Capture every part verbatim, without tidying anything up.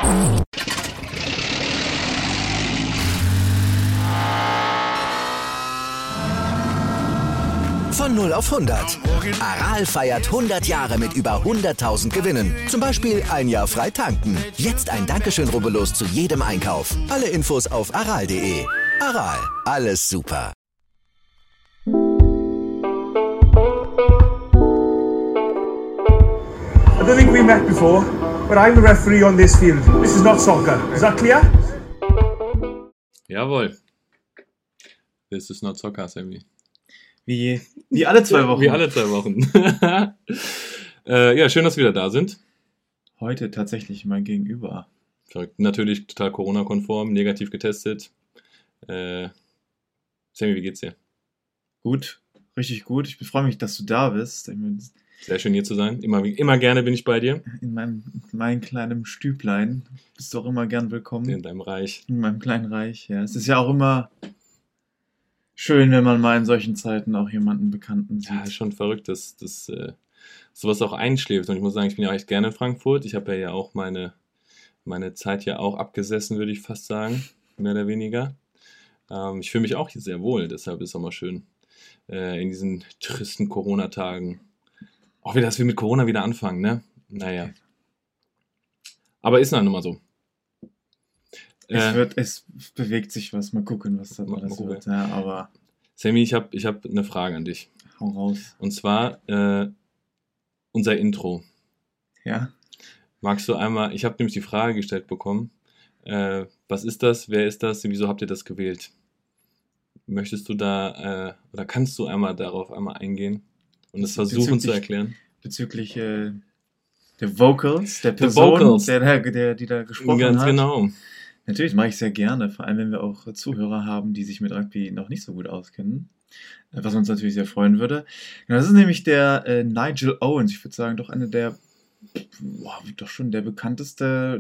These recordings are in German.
Von null auf hundert. Aral feiert hundert Jahre mit über hunderttausend Gewinnen. Zum Beispiel ein Jahr frei tanken. Jetzt ein Dankeschön, rubbellos zu jedem Einkauf. Alle Infos auf aral punkt de. Aral, alles super. I don't think we met before, but I'm the referee on this field. This is not soccer. Is that clear? Jawohl. This is not soccer, Sammy. Wie, wie alle zwei Wochen. Wie alle zwei Wochen. äh, ja, schön, dass wir wieder da sind. Heute tatsächlich mein Gegenüber. Verrückt. Natürlich total Corona-konform, negativ getestet. Äh, Sammy, wie geht's dir? Gut, richtig gut. Ich freue mich, dass du da bist. Sehr schön hier zu sein. Immer, immer gerne bin ich bei dir. In meinem, in meinem kleinen Stüblein bist du auch immer gern willkommen. In deinem Reich. In meinem kleinen Reich, ja. Es ist ja auch immer schön, wenn man mal in solchen Zeiten auch jemanden Bekannten sieht. Ja, ist schon verrückt, dass, dass äh, sowas auch einschläft. Und ich muss sagen, ich bin ja echt gerne in Frankfurt. Ich habe ja auch meine, meine Zeit ja auch abgesessen, würde ich fast sagen. Mehr oder weniger. Ähm, ich fühle mich auch hier sehr wohl. Deshalb ist es auch mal schön, äh, in diesen tristen Corona-Tagen. Auch wieder, dass wir mit Corona wieder anfangen, ne? Naja. Aber ist dann nun mal so. Es, Äh, wird, es bewegt sich was. Mal gucken, was das Mal alles gucken. wird. Ja, aber Sammy, ich habe ich hab eine Frage an dich. hau raus. Und zwar äh, unser Intro. Ja? Magst du einmal, ich habe nämlich die Frage gestellt bekommen, äh, was ist das, wer ist das, wieso habt ihr das gewählt? Möchtest du da, äh, oder kannst du einmal darauf einmal eingehen und es versuchen zu erklären? Bezüglich äh, der Vocals, der The Person, Vocals. Der, der, der, die da gesprochen Ganz hat. genau. Natürlich mache ich sehr gerne, vor allem wenn wir auch Zuhörer haben, die sich mit Rugby noch nicht so gut auskennen, äh, was uns natürlich sehr freuen würde. Genau, das ist nämlich der äh, Nigel Owens, ich würde sagen, doch eine der, boah, doch schon der bekannteste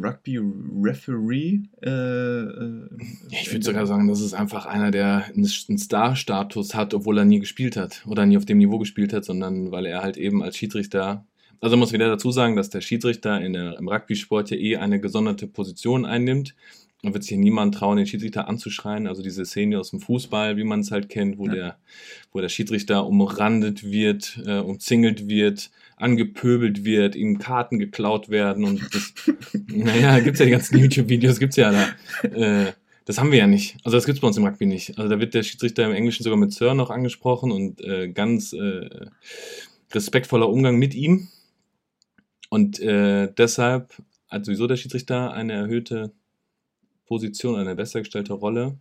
Rugby-Referee. Äh, äh, Ja, ich würde sogar sagen, das ist einfach einer, der einen Star-Status hat, obwohl er nie gespielt hat oder nie auf dem Niveau gespielt hat, sondern weil er halt eben als Schiedsrichter, also muss wieder dazu sagen, dass der Schiedsrichter in der, im Rugby-Sport ja eh eine gesonderte Position einnimmt. Da wird sich niemand trauen, den Schiedsrichter anzuschreien. Also diese Szene aus dem Fußball, wie man es halt kennt, wo, ja. der, wo der Schiedsrichter umrandet wird, äh, umzingelt wird, angepöbelt wird, ihm Karten geklaut werden und das, naja, gibt's ja die ganzen YouTube-Videos, gibt's ja da. Äh, das haben wir ja nicht. Also das gibt's bei uns im Rugby nicht. Also da wird der Schiedsrichter im Englischen sogar mit Sir noch angesprochen und äh, ganz äh, respektvoller Umgang mit ihm. Und äh, deshalb hat sowieso der Schiedsrichter eine erhöhte Position, eine besser gestellte Rolle.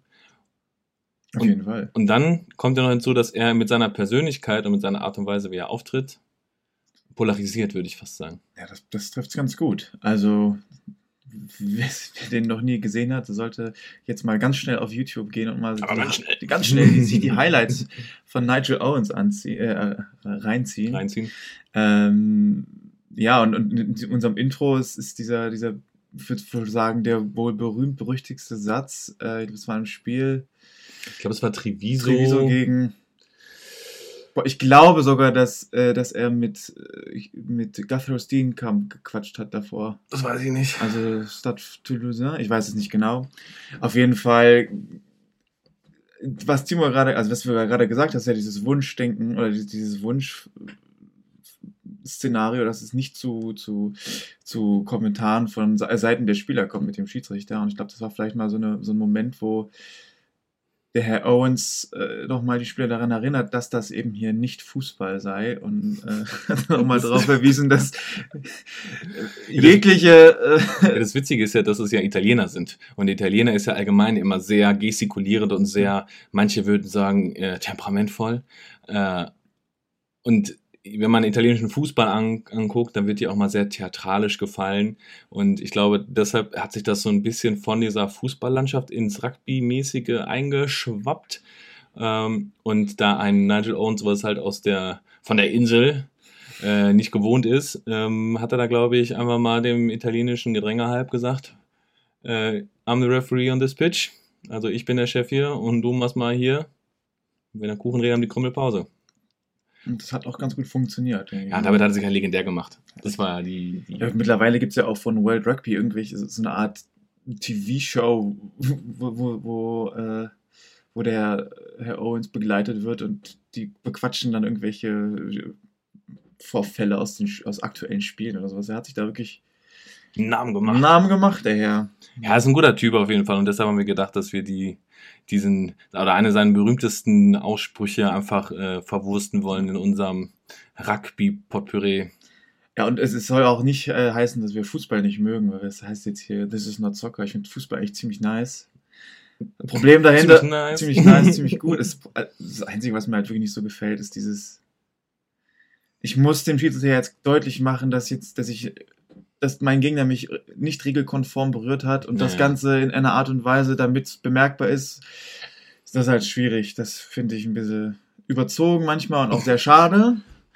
Auf und, jeden Fall. Und dann kommt ja noch hinzu, dass er mit seiner Persönlichkeit und mit seiner Art und Weise, wie er auftritt, polarisiert, würde ich fast sagen. Ja, das, das trifft es ganz gut. Also, wer, wer den noch nie gesehen hat, sollte jetzt mal ganz schnell auf YouTube gehen und mal Aber ganz schnell. ganz schnell sich die Highlights von Nigel Owens anzie- äh, reinziehen. Reinziehen. Ähm, ja, und, und in unserem Intro ist, ist dieser, dieser, ich würde sagen, der wohl berühmt-berüchtigste Satz, äh, das war ein Spiel. Ich glaube, es war Treviso. Treviso gegen. Boah, ich glaube sogar, dass, äh, dass er mit, äh, mit Guthrie Steenkamp gequatscht hat davor. Das weiß ich nicht. Also Stade Toulousain, ich weiß es nicht genau. Auf jeden Fall, was Timo gerade, also was wir gerade gesagt hast, ja dieses Wunschdenken oder dieses Wunschszenario, dass es nicht zu, zu, zu Kommentaren von Seiten der Spieler kommt mit dem Schiedsrichter. Und ich glaube, das war vielleicht mal so, eine, so ein Moment, wo der Herr Owens äh, nochmal die Spieler daran erinnert, dass das eben hier nicht Fußball sei und äh, hat nochmal darauf verwiesen, dass jegliche... Äh, Das Witzige ist ja, dass es ja Italiener sind und Italiener ist ja allgemein immer sehr gestikulierend und sehr, manche würden sagen, äh, temperamentvoll äh, und wenn man italienischen Fußball an, anguckt, dann wird die auch mal sehr theatralisch gefallen und ich glaube, deshalb hat sich das so ein bisschen von dieser Fußballlandschaft ins Rugby-mäßige eingeschwappt ähm, und da ein Nigel Owens, was halt aus der, von der Insel äh, nicht gewohnt ist, ähm, hat er da, glaube ich, einfach mal dem italienischen Gedränge halb gesagt, äh, I'm the referee on this pitch, also ich bin der Chef hier und du machst mal hier, wenn der Kuchen redet, haben die Krümmelpause. Und das hat auch ganz gut funktioniert. Ja, damit hat er sich ja legendär gemacht. Das war ja die... die ja, mittlerweile gibt es ja auch von World Rugby irgendwelche, so eine Art T V-Show, wo, wo, wo, äh, wo der Herr Owens begleitet wird und die bequatschen dann irgendwelche Vorfälle aus, den, aus aktuellen Spielen oder sowas. Er hat sich da wirklich einen Namen gemacht. Namen gemacht, der Herr. Ja, ist ein guter Typ auf jeden Fall und deshalb haben wir gedacht, dass wir die diesen, oder eine seiner berühmtesten Aussprüche einfach äh, verwursten wollen in unserem Rugby-Potpourri. Ja, und es, es soll auch nicht äh, heißen, dass wir Fußball nicht mögen, weil das heißt jetzt hier, this is not soccer. Ich finde Fußball eigentlich ziemlich nice. Problem dahinter, ziemlich nice, ziemlich, nice, ziemlich gut. Das, das Einzige, was mir halt wirklich nicht so gefällt, ist dieses, ich muss dem Schiedsrichter jetzt deutlich machen, dass jetzt, dass ich, dass mein Gegner mich nicht regelkonform berührt hat und naja. das Ganze in einer Art und Weise, damit es bemerkbar ist, ist das halt schwierig. Das finde ich ein bisschen überzogen manchmal und auch sehr schade.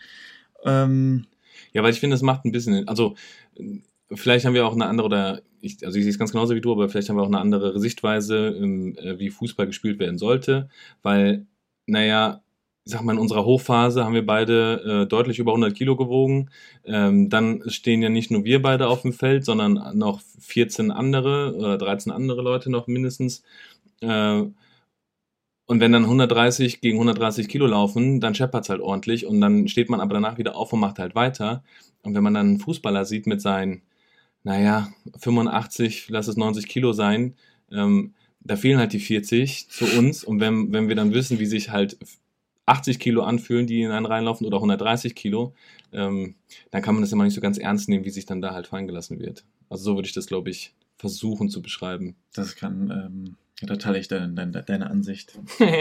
ähm, ja, weil ich finde, es macht ein bisschen, also vielleicht haben wir auch eine andere, oder ich, also ich sehe es ganz genauso wie du, aber vielleicht haben wir auch eine andere Sichtweise, wie Fußball gespielt werden sollte, weil, naja, ich sag mal, in unserer Hochphase haben wir beide äh, deutlich über hundert Kilo gewogen. Ähm, dann stehen ja nicht nur wir beide auf dem Feld, sondern noch vierzehn andere oder dreizehn andere Leute noch mindestens. Äh, und wenn dann hundertdreißig gegen hundertdreißig Kilo laufen, dann scheppert's halt ordentlich und dann steht man aber danach wieder auf und macht halt weiter. Und wenn man dann einen Fußballer sieht mit seinen, naja, fünfundachtzig, lass es neunzig Kilo sein, ähm, da fehlen halt die vierzig zu uns. Und wenn, wenn wir dann wissen, wie sich halt achtzig Kilo anfühlen, die in einen reinlaufen oder hundertdreißig Kilo, ähm, dann kann man das immer nicht so ganz ernst nehmen, wie sich dann da halt fallen gelassen wird. Also so würde ich das, glaube ich, versuchen zu beschreiben. Das kann, ähm, ja, da teile ich deine, deine, deine Ansicht.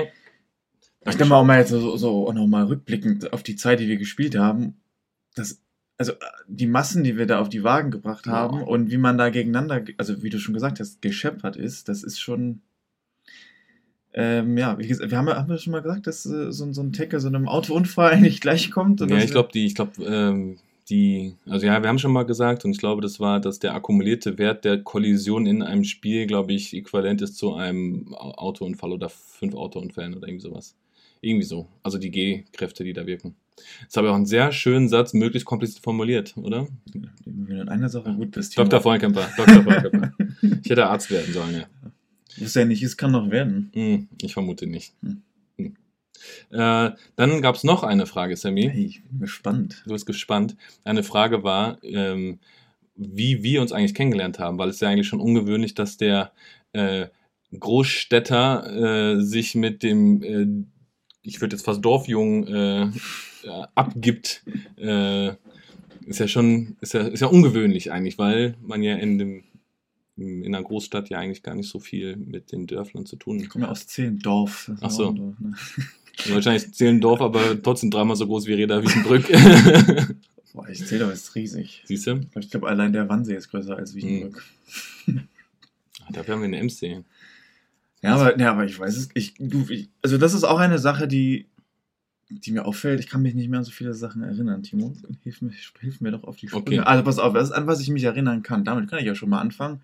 Ich denke mal auch mal jetzt so, so auch noch mal rückblickend auf die Zeit, die wir gespielt haben, das, also die Massen, die wir da auf die Wagen gebracht haben ja. und wie man da gegeneinander, also wie du schon gesagt hast, gescheppert ist, das ist schon... Ähm, ja, wie gesagt, wir haben, haben wir schon mal gesagt, dass äh, so, so ein Tackle so einem Autounfall eigentlich gleichkommt? Ja, ich glaube, die, ich glaube, ähm, die, also ja, wir haben schon mal gesagt und ich glaube, das war, dass der akkumulierte Wert der Kollision in einem Spiel, glaube ich, äquivalent ist zu einem Autounfall oder fünf Autounfällen oder irgendwie sowas. Irgendwie so. Also die G-Kräfte, die da wirken. Das habe ich auch einen sehr schönen Satz, möglichst kompliziert formuliert, oder? In einer Sache gut bist. Doktor Volkemper, Doktor Volkemper. Ich hätte Arzt werden sollen, ja. Was ja nicht ist, kann noch werden. Hm, ich vermute nicht. Hm. Hm. Äh, dann gab es noch eine Frage, Sammy. Hey, ich bin gespannt. Du bist gespannt. Eine Frage war, ähm, wie wir uns eigentlich kennengelernt haben, weil es ja eigentlich schon ungewöhnlich, dass der äh, Großstädter äh, sich mit dem, äh, ich würde jetzt fast Dorfjungen äh, äh, abgibt. Äh, ist ja schon, ist ja, ist ja ungewöhnlich eigentlich, weil man ja in dem in einer Großstadt ja eigentlich gar nicht so viel mit den Dörflern zu tun hat. Ich komme ja aus Zehlendorf. Ach so. Dorf, ne? Wahrscheinlich Zehlendorf, aber trotzdem dreimal so groß wie Reda-Wiedenbrück. Boah, ich Zehlendorf ist riesig. Siehst du? Ich glaube, allein der Wannsee ist größer als Wiedenbrück. Hm. Dafür haben wir eine M C. Ja, aber, ja, aber ich weiß es. Ich, du, ich, also das ist auch eine Sache, die, die mir auffällt. Ich kann mich nicht mehr an so viele Sachen erinnern, Timo. Hilf mir, hilf mir doch auf die Sprünge. Okay. Also pass auf, das ist an was ich mich erinnern kann. Damit kann ich ja schon mal anfangen.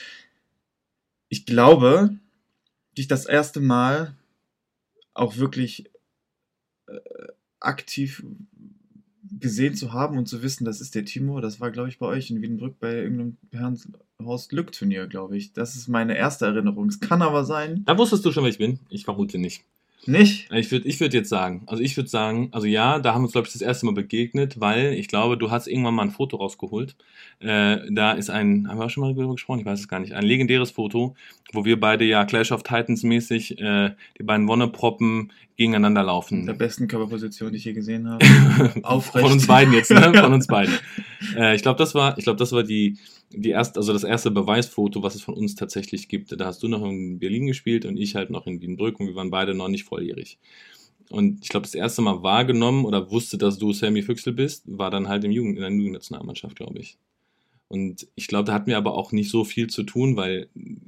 Ich glaube, dich das erste Mal auch wirklich äh, aktiv gesehen zu haben und zu wissen, das ist der Timo, das war, glaube ich, bei euch in Wiedenbrück bei irgendeinem Herrn Horst-Lück-Turnier, glaube ich. Das ist meine erste Erinnerung. Es kann aber sein... Da wusstest du schon, wer ich bin? Ich vermute nicht. Nicht? Ich würde ich würd jetzt sagen, also ich würde sagen, also ja, da haben wir uns, glaube ich, das erste Mal begegnet, weil ich glaube, du hast irgendwann mal ein Foto rausgeholt. Äh, da ist ein, haben wir auch schon mal darüber gesprochen, ich weiß es gar nicht, ein legendäres Foto, wo wir beide ja Clash of Titans mäßig, äh, die beiden Wonneproppen gegeneinander laufen. In der besten Körperposition, die ich je gesehen habe. Aufrecht. Von uns beiden jetzt, ne? Von uns beiden. äh, ich glaube, das war, ich glaube, das war die, die erste, also das erste Beweisfoto, was es von uns tatsächlich gibt. Da hast du noch in Berlin gespielt und ich halt noch in Wiedenbrück und wir waren beide noch nicht volljährig. Und ich glaube, das erste Mal wahrgenommen oder wusste, dass du Sammy Füchsel bist, war dann halt im Jugend, in der Jugendnationalmannschaft, glaube ich. Und ich glaube, da hatten wir aber auch nicht so viel zu tun, weil,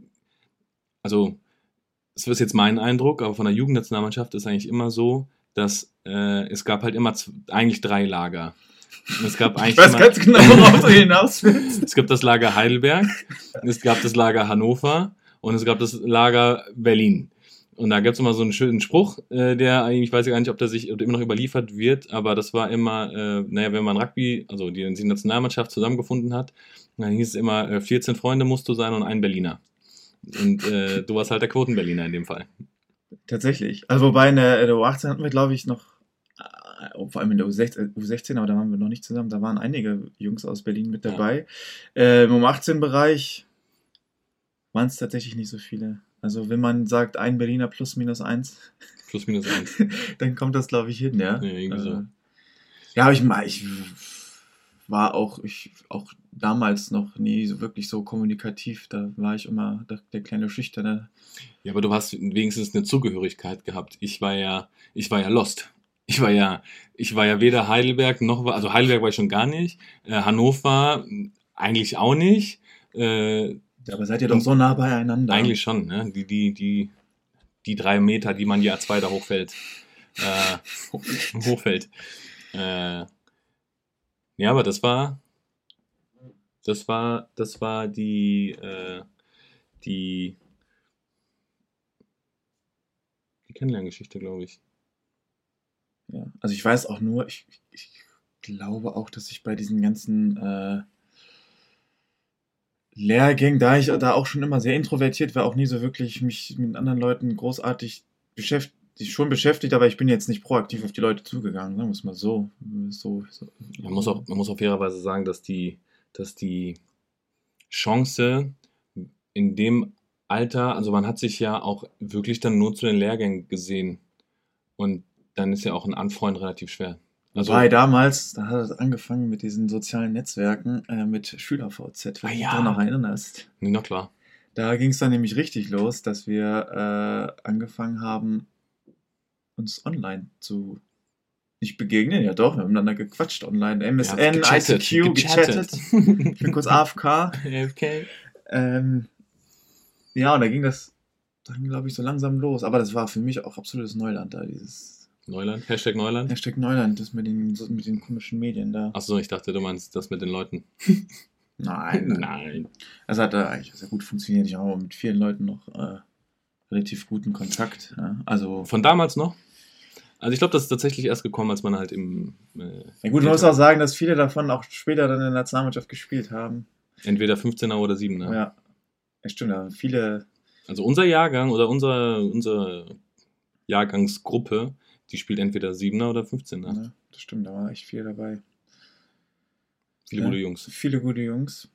also, das ist jetzt mein Eindruck, aber von der Jugendnationalmannschaft ist eigentlich immer so, dass äh, es gab halt immer z- eigentlich drei Lager. Und es gab eigentlich ich weiß immer, ganz genau, worauf du hinaus willst. Es gab das Lager Heidelberg, es gab das Lager Hannover und es gab das Lager Berlin. Und da gab es immer so einen schönen Spruch, äh, der eigentlich, ich weiß ja gar nicht, ob der sich immer noch überliefert wird, aber das war immer, äh, naja, wenn man Rugby, also die, die Nationalmannschaft zusammengefunden hat, dann hieß es immer, äh, vierzehn Freunde musst du sein und ein Berliner. Und äh, du warst halt der Quoten-Berliner in dem Fall. Tatsächlich. Also wobei in der, in der U achtzehn hatten wir, glaube ich, noch, äh, vor allem in der U sechzehn, U sechzehn, aber da waren wir noch nicht zusammen, da waren einige Jungs aus Berlin mit dabei. Ja. Äh, Im U achtzehn-Bereich waren es tatsächlich nicht so viele. Also wenn man sagt, ein Berliner plus minus eins, plus minus eins, dann kommt das, glaube ich, hin, ja. Ja, irgendwie so. Äh, ja, aber ich, ich war auch, ich, auch damals noch nie so wirklich so kommunikativ. Da war ich immer der, der kleine Schüchterne. Ja, aber du hast wenigstens eine Zugehörigkeit gehabt. Ich war ja, ich war ja lost. Ich war ja, ich war ja weder Heidelberg noch, also Heidelberg war ich schon gar nicht. Äh, Hannover eigentlich auch nicht. Äh, Ja, aber seid ihr doch so nah beieinander. Eigentlich schon, ne? Die, die, die, die drei Meter, die man die A zwei da hochfällt. Äh, hochfällt. Äh, ja, aber das war, das war, das war die, äh, die, die Kennenlerngeschichte, glaube ich. Ja, also ich weiß auch nur, ich, ich glaube auch, dass ich bei diesen ganzen, äh, Lehrgängen, da ich da auch schon immer sehr introvertiert war, auch nie so wirklich mich mit anderen Leuten großartig beschäftigt, schon beschäftigt, aber ich bin jetzt nicht proaktiv auf die Leute zugegangen, sagen wir es mal so. so, so. Man muss auch, man muss auch fairerweise sagen, dass die, dass die Chance in dem Alter, also man hat sich ja auch wirklich dann nur zu den Lehrgängen gesehen und dann ist ja auch ein Anfreund relativ schwer. Also, Wobei damals, da hat es angefangen mit diesen sozialen Netzwerken, äh, mit SchülerV Z, wenn ah, du ja. dich daran noch erinnerst. Nee, na klar. Da ging es dann nämlich richtig los, dass wir äh, angefangen haben, uns online zu, nicht begegnen, ja doch, wir haben miteinander gequatscht online, M S N, ja, I C Q, gechattet. gechattet. Ich bin kurz A F K. Okay. Ähm, ja, und da ging das dann, glaube ich, so langsam los. Aber das war für mich auch absolutes Neuland da, dieses... Neuland? Hashtag Neuland? Hashtag Neuland, das mit den, mit den komischen Medien da. Achso, ich dachte, du meinst das mit den Leuten. Nein. Nein. Das hat da eigentlich sehr gut funktioniert. Ich habe mit vielen Leuten noch äh, relativ guten Kontakt. Ja. Also von damals noch? Also ich glaube, das ist tatsächlich erst gekommen, als man halt im... Äh, ja gut, man muss auch sagen, dass viele davon auch später dann in der Nationalmannschaft gespielt haben. Entweder fünfzehner oder siebener. Ja, ja stimmt. Da viele... Also unser Jahrgang oder unser, unsere Jahrgangsgruppe, die spielt entweder siebener oder fünfzehner. Ja, das stimmt, da war echt viel dabei. Viele ja, gute Jungs. Viele gute Jungs.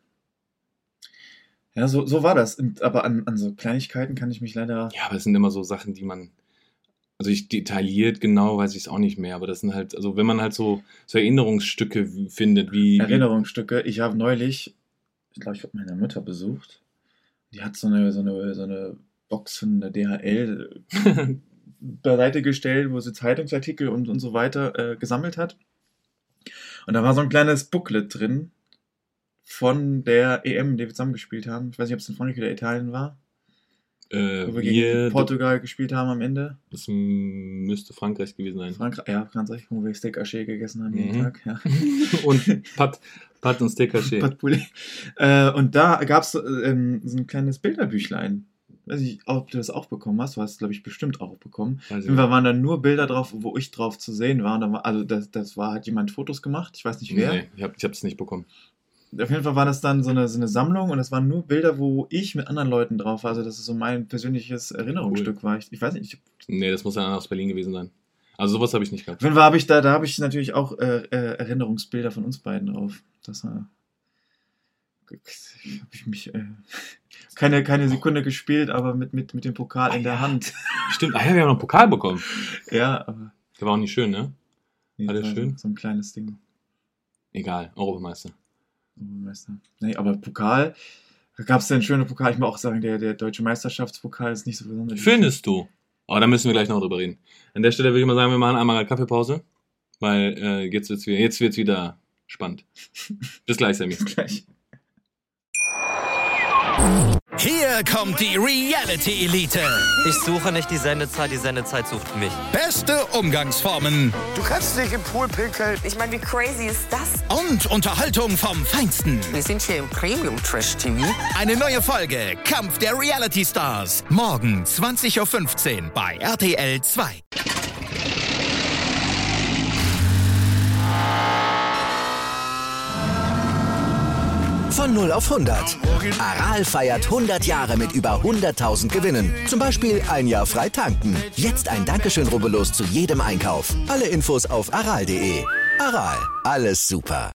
Ja, so, so war das. Und, aber an, an so Kleinigkeiten kann ich mich leider... Ja, aber es sind immer so Sachen, die man... Also ich detailliert genau weiß ich es auch nicht mehr, aber das sind halt, also wenn man halt so, so Erinnerungsstücke findet, wie... Erinnerungsstücke. Ich habe neulich, ich glaube, ich habe meine Mutter besucht. Die hat so eine, so eine, so eine Box von der D H L beiseite gestellt, wo sie Zeitungsartikel und, und so weiter äh, gesammelt hat. Und da war so ein kleines Booklet drin von der E M, die wir zusammen gespielt haben. Ich weiß nicht, ob es in Frankreich oder Italien war. Äh, wo wir gegen Portugal gespielt haben am Ende. Das müsste Frankreich gewesen sein. Frankreich, ja, Frankreich, wo wir Steak Haché gegessen haben jeden mhm. Tag. Ja. Und Pat, Pat und Steak Haché. Pat Poulet. Äh, und da gab es ähm, so ein kleines Bilderbüchlein. Weiß nicht, ob du das auch bekommen hast. Du hast es, glaube ich, bestimmt auch bekommen. Also, da waren dann nur Bilder drauf, wo ich drauf zu sehen war. Und da war also das, das war, hat jemand Fotos gemacht. Ich weiß nicht wer. Nee, ich habe es nicht bekommen. Auf jeden Fall war das dann so eine, so eine Sammlung und das waren nur Bilder, wo ich mit anderen Leuten drauf war. Also das ist so mein persönliches Erinnerungsstück cool. war. Ich, ich weiß nicht. Ich, nee, das muss dann aus Berlin gewesen sein. Also sowas habe ich nicht gehabt. Auf jeden Fall habe ich da, da habe ich natürlich auch äh, äh, Erinnerungsbilder von uns beiden drauf. Das war... habe ich mich äh, keine, keine Sekunde gespielt, aber mit, mit, mit dem Pokal ah, in der ja. Hand. Stimmt, ah ja, wir haben noch einen Pokal bekommen. Ja, aber... Der war auch nicht schön, ne? Nee, war der schön? So ein kleines Ding. Egal, Europameister. Europameister. Nee, aber Pokal, da gab es ja einen schönen Pokal. Ich muss auch sagen, der, der deutsche Meisterschaftspokal ist nicht so besonders. Findest du? Aber da müssen wir gleich noch drüber reden. An der Stelle würde ich mal sagen, wir machen einmal eine Kaffeepause, weil äh, jetzt wird es wieder, jetzt wird's wieder spannend. Bis gleich, Sammy. Bis gleich. Hier kommt die Reality Elite. Ich suche nicht die Sendezeit, die Sendezeit sucht mich. Beste Umgangsformen. Du kannst nicht im Pool pinkeln. Ich meine, wie crazy ist das? Und Unterhaltung vom Feinsten. Wir sind hier im Premium-Trash-T V. Eine neue Folge Kampf der Reality Stars. Morgen zwanzig Uhr fünfzehn bei R T L zwei. Von null auf hundert. Aral feiert hundert Jahre mit über hunderttausend Gewinnen. Zum Beispiel ein Jahr frei tanken. Jetzt ein Dankeschön, rubbellos zu jedem Einkauf. Alle Infos auf aral punkt de. Aral, alles super.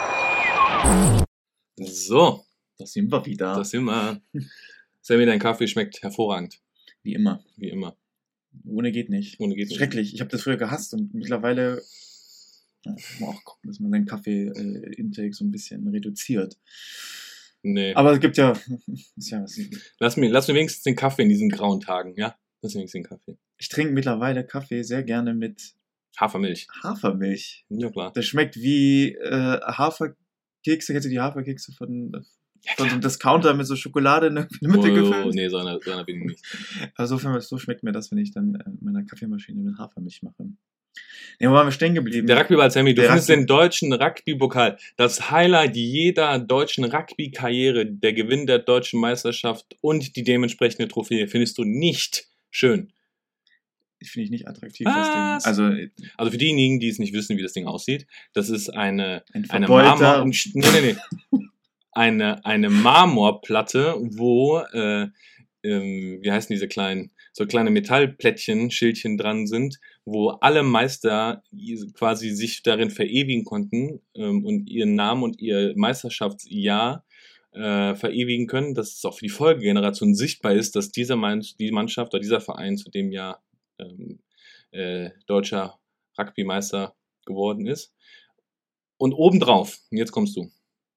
So, Da sind wir wieder. das sind wir. Sammy, dein Kaffee schmeckt hervorragend. Wie immer. Wie immer. Ohne geht nicht. Ohne geht nicht. Schrecklich. Ich habe das früher gehasst und mittlerweile ja, muss man auch gucken, dass man seinen Kaffee-Intake so ein bisschen reduziert. Nee. Aber es gibt ja, ist ja was. Lass mir, lass mir wenigstens den Kaffee in diesen grauen Tagen, ja? Lass mir wenigstens den Kaffee. Ich trinke mittlerweile Kaffee sehr gerne mit Hafermilch. Hafermilch. Ja, klar. Das schmeckt wie äh, Haferkekse. Kennst du die Haferkekse von, von so einem Discounter mit so Schokolade in der Mitte Oh, gefüllt? nee, so einer, so einer bin ich nicht. Also so, so schmeckt mir das, wenn ich dann äh, mit meiner Kaffeemaschine mit Hafermilch mache. Ne, wo waren wir stehen geblieben? Der Rugbyball, Sammy, du Der findest Rugby- den deutschen Rugby-Pokal. Das Highlight jeder deutschen Rugby-Karriere, der Gewinn der deutschen Meisterschaft und die dementsprechende Trophäe findest du nicht schön. Finde ich nicht attraktiv, Was? das Ding. Also, äh, Also für diejenigen, die es nicht wissen, wie das Ding aussieht, das ist eine, ein eine verbeulter... Marmor... Nee, nee, nee. Eine, eine Marmorplatte, wo, äh, ähm, wie heißen diese kleinen, so kleine Metallplättchen, Schildchen dran sind, wo alle Meister quasi sich darin verewigen konnten ähm, und ihren Namen und ihr Meisterschaftsjahr äh, verewigen können, dass es auch für die Folgegeneration sichtbar ist, dass dieser Mann, die Mannschaft oder dieser Verein zu dem Jahr ähm, äh, deutscher Rugby-Meister geworden ist. Und obendrauf, jetzt kommst du,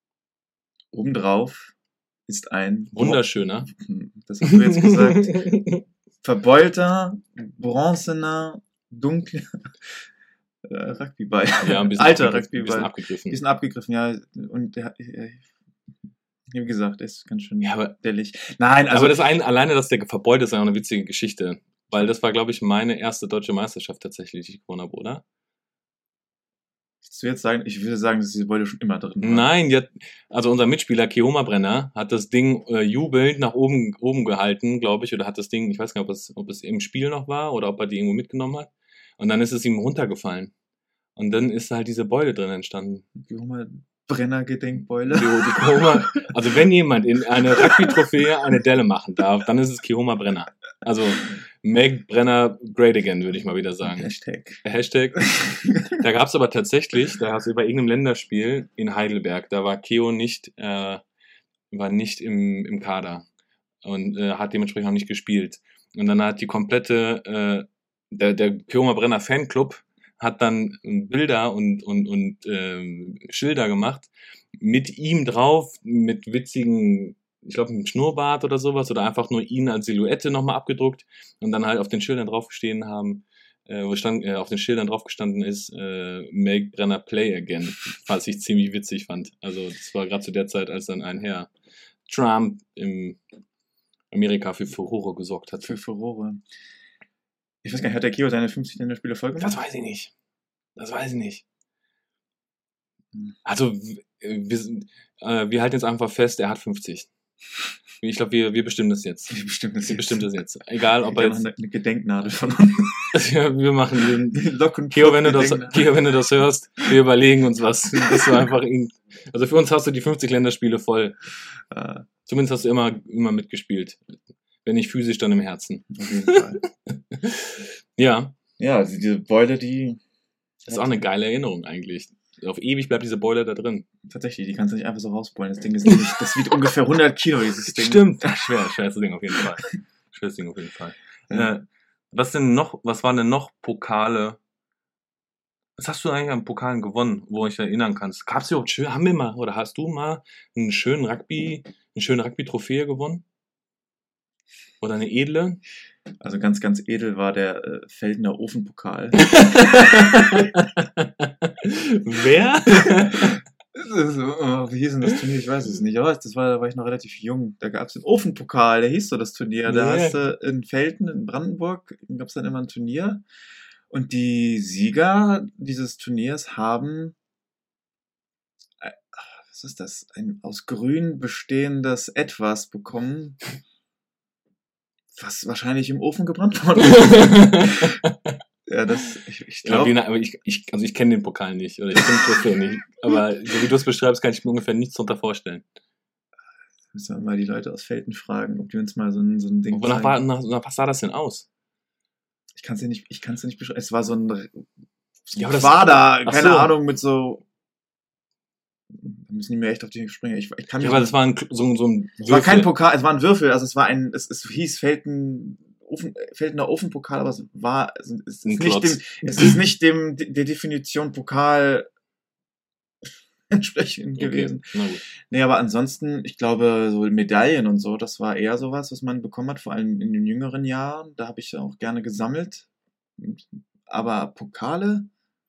Obendrauf ist ein... wunderschöner, Das hast du jetzt gesagt. Verbeulter, bronzener, dunkler äh, Rugbyball. ja, ein bisschen Alter abgegriffen, ein bisschen Rugbyball. abgegriffen. Bisschen abgegriffen, ja. Und der, äh, wie gesagt, der ist ganz schön Ja, aber- dämlich. Nein, also aber das ein, alleine, dass der verbeult ist, ist ja auch eine witzige Geschichte. Weil das war, glaube ich, meine erste deutsche Meisterschaft tatsächlich, die ich gewonnen habe, oder? willst du jetzt sagen, ich würde sagen, dass diese Beule schon immer drin war. Nein, die hat, also unser Mitspieler Keoma Brenner hat das Ding äh, jubelnd nach oben, oben gehalten, glaube ich, oder hat das Ding, ich weiß gar nicht, ob es, ob es im Spiel noch war oder ob er die irgendwo mitgenommen hat. Und dann ist es ihm runtergefallen. Und dann ist halt diese Beule drin entstanden. Keoma Brenner Gedenkbeule. Die, die Keoma, also wenn jemand in eine Rugby-Trophäe eine Delle machen darf, dann ist es Keoma Brenner. Also make Brenner great again, würde ich mal wieder sagen. Hashtag. Hashtag. Da gab es aber tatsächlich, da hast du bei irgendeinem Länderspiel in Heidelberg, da war Keo nicht, äh, war nicht im, im Kader und äh, hat dementsprechend auch nicht gespielt. Und dann hat die komplette, äh, der, der Keoma Brenner Fanclub hat dann Bilder und, und, und ähm, Schilder gemacht mit ihm drauf, mit witzigen, ich glaube, mit Schnurrbart oder sowas, oder einfach nur ihn als Silhouette nochmal abgedruckt und dann halt auf den Schildern draufgestehen haben, äh, wo stand, äh, auf den Schildern drauf gestanden ist, äh, Make Brenner Play Again, was ich ziemlich witzig fand. Also das war gerade zu der Zeit, als dann ein Herr Trump im Amerika für Furore gesorgt hat. Für Furore. Ich weiß gar nicht, hat der Keo seine fünfzig Länderspiele voll gemacht? Das weiß ich nicht. Das weiß ich nicht. Also, wir, sind, äh, wir halten jetzt einfach fest, er hat fünfzig. Ich glaube, wir, wir bestimmen das jetzt. Wir bestimmen das Wir jetzt. bestimmen das jetzt. Egal, ob er eine, jetzt... eine Gedenknadel von uns. Ja, wir machen den... Lock und Keo, wenn du das, Gedenknadel. Keo, wenn du das hörst, wir überlegen uns was. Das war einfach... In, also für uns hast du die fünfzig Länderspiele voll. Äh, Zumindest hast du immer, immer mitgespielt. Wenn nicht physisch, dann im Herzen. auf jeden Fall. Ja, Ja, also diese Beule, die das ist auch eine geile Erinnerung eigentlich. Auf ewig bleibt diese Beule da drin. tatsächlich, die kannst du nicht einfach so rausbeulen. Das Ding ist nämlich, das wiegt ungefähr hundert Kilo, dieses Ding. Stimmt. Schwer, schweres Ding auf jeden Fall. Schweres Ding auf jeden Fall. Ja. Äh, was denn noch, was waren denn noch Pokale? Was hast du eigentlich an Pokalen gewonnen, wo ich erinnern kannst? Gab's überhaupt schön, haben wir mal, oder hast du mal einen schönen Rugby, eine schöne Rugby-Trophäe gewonnen? Oder eine edle? Also ganz, ganz edel war der äh, Feldner Ofenpokal. Wer? So, oh, wie hieß denn das Turnier? Ich weiß es nicht. Aber das war, da war ich noch relativ jung. Da gab es den Ofenpokal, der hieß so das Turnier. Da Nee. hast du in Velten, in Brandenburg, gab es dann immer ein Turnier. Und die Sieger dieses Turniers haben, äh, was ist das, ein aus Grün bestehendes Etwas bekommen, was wahrscheinlich im Ofen gebrannt worden ist. Ja, das, ich, ich Ja, glaube. wie, aber ich, ich, also ich kenne den Pokal nicht oder ich kenne den Trophäe nicht. Aber so wie du es beschreibst, kann ich mir ungefähr nichts darunter vorstellen. Müssen wir mal die Leute aus Felten fragen, ob die uns mal so ein, so ein Ding Wonach zeigen. war, nach, nach, was sah das denn aus? Ich kann es dir nicht, ich kann's dir nicht beschreiben. Es war so ein, so Ja, ein aber das- Quader, Ach keine so. Ahnung, mit so. Da müssen die mir echt auf die springen. Ich, ich kann Ja, mich aber nicht- das war ein, so, so ein es war kein Würfel. Pokal, es war ein Würfel. Also es war ein, es, es hieß Felten, Ofen, Feltener Ofenpokal, aber es war, es ist, Ein nicht Klotz. dem, es ist nicht dem der Definition Pokal entsprechend Okay, gewesen. na gut. Nee, aber ansonsten, ich glaube, so Medaillen und so, das war eher sowas, was man bekommen hat, vor allem in den jüngeren Jahren. Da habe ich auch gerne gesammelt. Aber Pokale,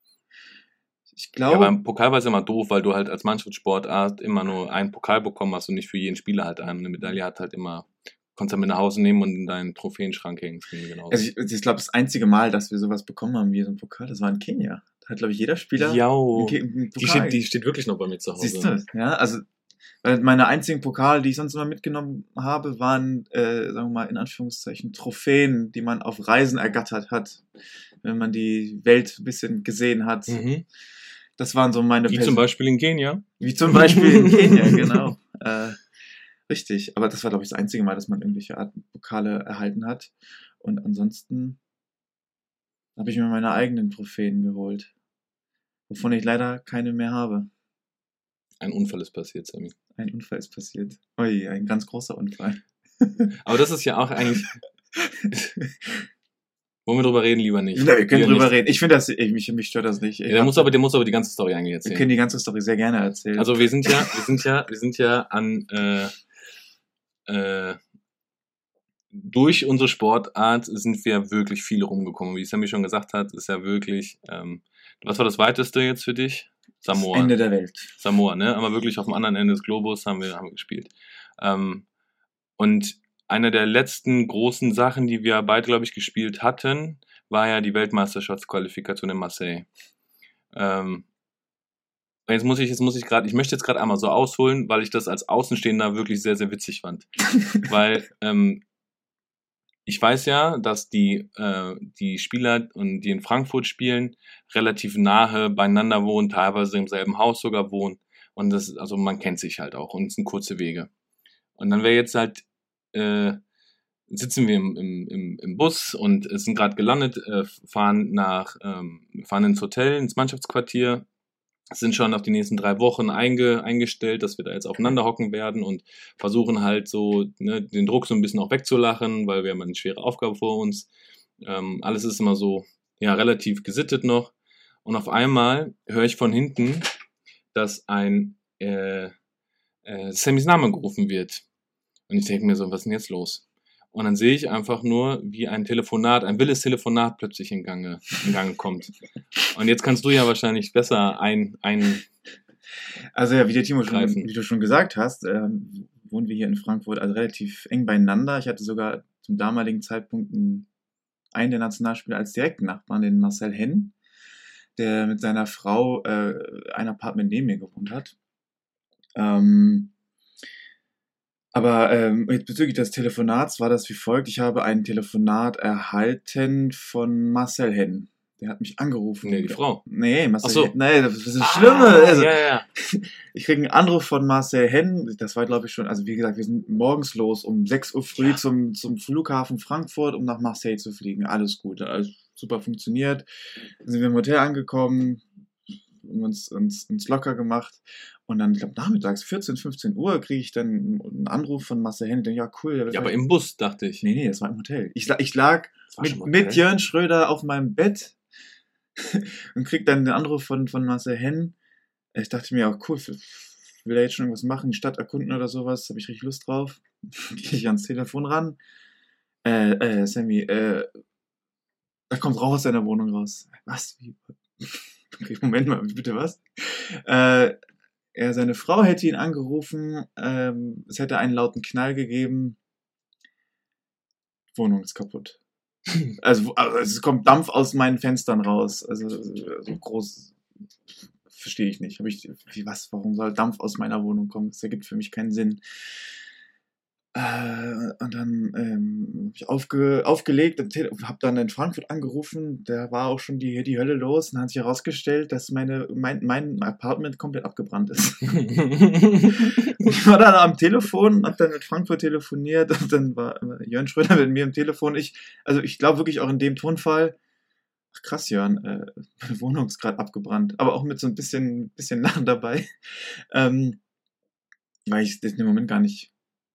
ich Ja, glaube, aber im Pokal war es immer doof, weil du halt als Mannschaftssportart immer nur einen Pokal bekommen hast und nicht für jeden Spieler halt einen. Eine Medaille hat halt immer, konntest du mit nach Hause nehmen und in deinen Trophäenschrank hängen. Das ging genauso. also ich, ich glaube, das einzige Mal, dass wir sowas bekommen haben wie so ein Pokal, das war in Kenia. Da hat, glaube ich, jeder Spieler Jau. einen, Ke- einen Die Pokal. steht, die steht wirklich noch bei mir zu Hause. Siehst du, ja, also weil meine einzigen Pokale, die ich sonst immer mitgenommen habe, waren, äh, sagen wir mal, in Anführungszeichen Trophäen, die man auf Reisen ergattert hat, wenn man die Welt ein bisschen gesehen hat. Mhm. Das waren so meine Wie Person- zum Beispiel in Kenia. Wie zum Beispiel in Kenia, genau. Äh, richtig, aber das war, glaube ich, das einzige Mal, dass man irgendwelche Art Pokale erhalten hat. Und ansonsten habe ich mir meine eigenen Trophäen geholt, wovon ich leider keine mehr habe. Ein Unfall ist passiert, Sammy. Ein Unfall ist passiert. Ui, ein ganz großer Unfall. Aber das ist ja auch eigentlich. Wollen wir drüber reden, lieber nicht? Ja, wir können Lieber drüber nicht. reden. Ich finde das, ich, mich, mich stört das nicht. Ich Ja, der hab- muss aber, der muss aber die ganze Story eigentlich wir erzählen. können die ganze Story sehr gerne erzählen. Also wir sind ja, wir sind ja, wir sind ja an äh, äh, durch unsere Sportart sind wir wirklich viele rumgekommen. Wie Sammy schon gesagt hat, ist ja wirklich. Ähm, was war das weiteste jetzt für dich? Samoa. Ende der Welt. Samoa, ne? Aber wirklich auf dem anderen Ende des Globus haben wir, haben wir gespielt. Ähm, und eine der letzten großen Sachen, die wir beide, glaube ich, gespielt hatten, war ja die Weltmeisterschaftsqualifikation in Marseille. Ähm, jetzt muss ich, jetzt muss ich gerade, ich möchte jetzt gerade einmal so ausholen, weil ich das als Außenstehender wirklich sehr, sehr witzig fand. Weil ähm, ich weiß ja, dass die, äh, die Spieler, und die in Frankfurt spielen, relativ nahe beieinander wohnen, teilweise im selben Haus sogar wohnen. Und das, also man kennt sich halt auch und es sind kurze Wege. Und dann wäre jetzt halt, äh, sitzen wir im, im, im, im Bus und es sind gerade gelandet, äh, fahren nach, ähm, fahren ins Hotel, ins Mannschaftsquartier, sind schon auf die nächsten drei Wochen einge, eingestellt, dass wir da jetzt aufeinander hocken werden und versuchen halt so, ne, den Druck so ein bisschen auch wegzulachen, weil wir haben eine schwere Aufgabe vor uns. Ähm, alles ist immer so, ja, relativ gesittet noch. Und auf einmal höre ich von hinten, dass ein äh, äh, Sammys Name gerufen wird. Und ich denke mir so, was ist denn jetzt los? Und dann sehe ich einfach nur, wie ein Telefonat, ein wildes Telefonat plötzlich in Gange, in Gange kommt. Und jetzt kannst du ja wahrscheinlich besser ein, ein Also ja, wie der Timo schon, Greifen. wie du schon gesagt hast, ähm, wohnen wir hier in Frankfurt also relativ eng beieinander. Ich hatte sogar zum damaligen Zeitpunkt einen, einen der Nationalspieler als direkten Nachbarn, den Marcel Henn, der mit seiner Frau äh, ein Apartment neben mir gewohnt hat. Ähm, aber ähm, jetzt bezüglich des Telefonats war das wie folgt. Ich habe ein Telefonat erhalten von Marcel Henn. Der hat mich angerufen. Nee, die Frau. Nee, Marcel Ach so. Henn. Nee, das ist das Schlimme. Also, ja, ja. ich kriege einen Anruf von Marcel Henn. Das war, glaube ich, schon, also wie gesagt, wir sind morgens los, um sechs Uhr früh Ja. zum, zum Flughafen Frankfurt, um nach Marseille zu fliegen. Alles gut, alles super funktioniert. Dann sind wir im Hotel angekommen, haben uns, uns, uns locker gemacht. Und dann, ich glaube, nachmittags, vierzehn, fünfzehn Uhr, kriege ich dann einen Anruf von Marcel Henn. Ich denke, ja, cool. der wird Ja, aber vielleicht- im Bus, dachte ich. Nee, nee, das war im Hotel. Ich, la- ich lag Das war mit, schon mal mit geil. Jörn Schröder auf meinem Bett und krieg dann den Anruf von, von Marcel Henn. Ich dachte mir auch, cool, will er jetzt schon irgendwas machen, die Stadt erkunden oder sowas, habe ich richtig Lust drauf. Gehe ich ans Telefon ran. Äh, äh, Sammy, äh, er kommt Rauch aus seiner Wohnung raus. Was? Wie? Okay, Moment mal, bitte was? Äh, er, seine Frau hätte ihn angerufen, ähm, es hätte einen lauten Knall gegeben. Wohnung ist kaputt. Also, also es kommt Dampf aus meinen Fenstern raus. Also so groß verstehe ich nicht. Hab ich, wie, was, warum soll Dampf aus meiner Wohnung kommen? Das ergibt für mich keinen Sinn. Äh, und dann ähm, habe ich aufge, aufgelegt, habe dann in Frankfurt angerufen, da war auch schon die, die Hölle los und dann hat sich herausgestellt, dass meine, mein, mein Apartment komplett abgebrannt ist. Ich war dann am Telefon, habe dann mit Frankfurt telefoniert und dann war äh, Jörn Schröder mit mir am Telefon. Ich, also ich glaube wirklich auch in dem Tonfall, ach krass Jörn, äh, meine Wohnung ist gerade abgebrannt, aber auch mit so ein bisschen, bisschen Lachen dabei, ähm, weil ich das in dem Moment gar nicht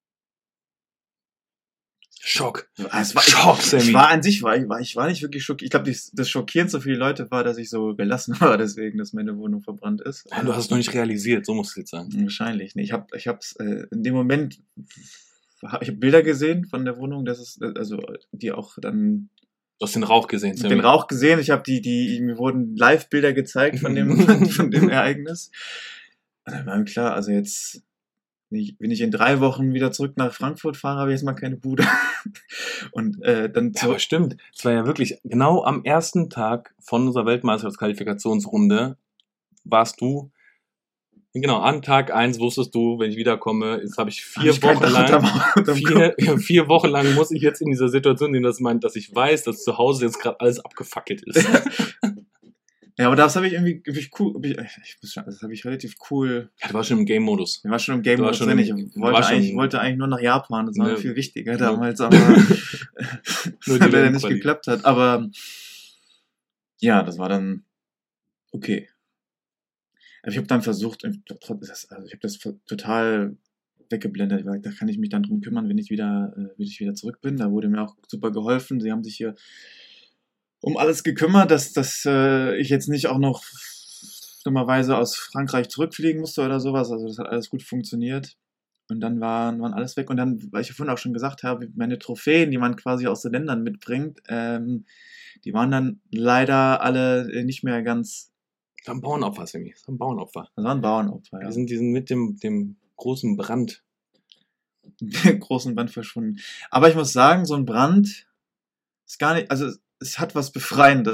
Schock. Es war, Schock, ich, Sammy. ich war an sich, war, ich, war, ich war nicht wirklich schockiert. Ich glaube, das Schockierendste für die Leute war, dass ich so gelassen war, deswegen, dass meine Wohnung verbrannt ist. Ja, du hast es noch nicht realisiert, so musst du jetzt sagen. Wahrscheinlich. Nee, ich habe ich hab's, äh, in dem Moment, ich habe Bilder gesehen von der Wohnung, das ist, also, die auch dann... Du hast den Rauch gesehen, Sammy. Den Rauch gesehen, ich habe die, die, mir wurden Live-Bilder gezeigt von dem, von dem Ereignis. Und dann war mir klar, also jetzt... Wenn ich, wenn ich in drei Wochen wieder zurück nach Frankfurt fahre, habe ich erstmal keine Bude. Und äh, dann ja, aber stimmt. Es war ja wirklich genau am ersten Tag von unserer Weltmeisterschaftsqualifikationsrunde warst du, genau, an Tag eins wusstest du, wenn ich wiederkomme, jetzt habe ich vier ich Wochen lang, unterm, unterm vier, ja, vier Wochen lang muss ich jetzt in dieser Situation sehen, dass, mein, dass ich weiß, dass zu Hause jetzt gerade alles abgefackelt ist. Ja, aber das habe ich irgendwie, irgendwie cool, ich, ich, das habe ich relativ cool. Ja, du warst schon im Game-Modus. Ich war schon im Game-Modus drin. Ich wollte eigentlich, wollte eigentlich nur nach Japan, das war ne, viel wichtiger damals, aber nur die leider nicht geklappt hat. Aber ja, das war dann okay. Ich habe dann versucht, also ich habe das total weggeblendet, weil da kann ich mich dann drum kümmern, wenn ich wieder, wenn ich wieder zurück bin. Da wurde mir auch super geholfen. Sie haben sich hier um alles gekümmert, dass, dass äh, ich jetzt nicht auch noch dummerweise aus Frankreich zurückfliegen musste oder sowas. Also das hat alles gut funktioniert. Und dann waren, waren alles weg. Und dann, weil ich vorhin auch schon gesagt habe, meine Trophäen, die man quasi aus den Ländern mitbringt, ähm, die waren dann leider alle nicht mehr ganz... Das war ein Bauernopfer, Sammy. Das war ein Bauernopfer. Das war ein Bauernopfer, ja. Die sind, die sind mit dem, dem großen Brand. Dem großen Brand verschwunden. Aber ich muss sagen, so ein Brand ist gar nicht... Also es hat was Befreiendes.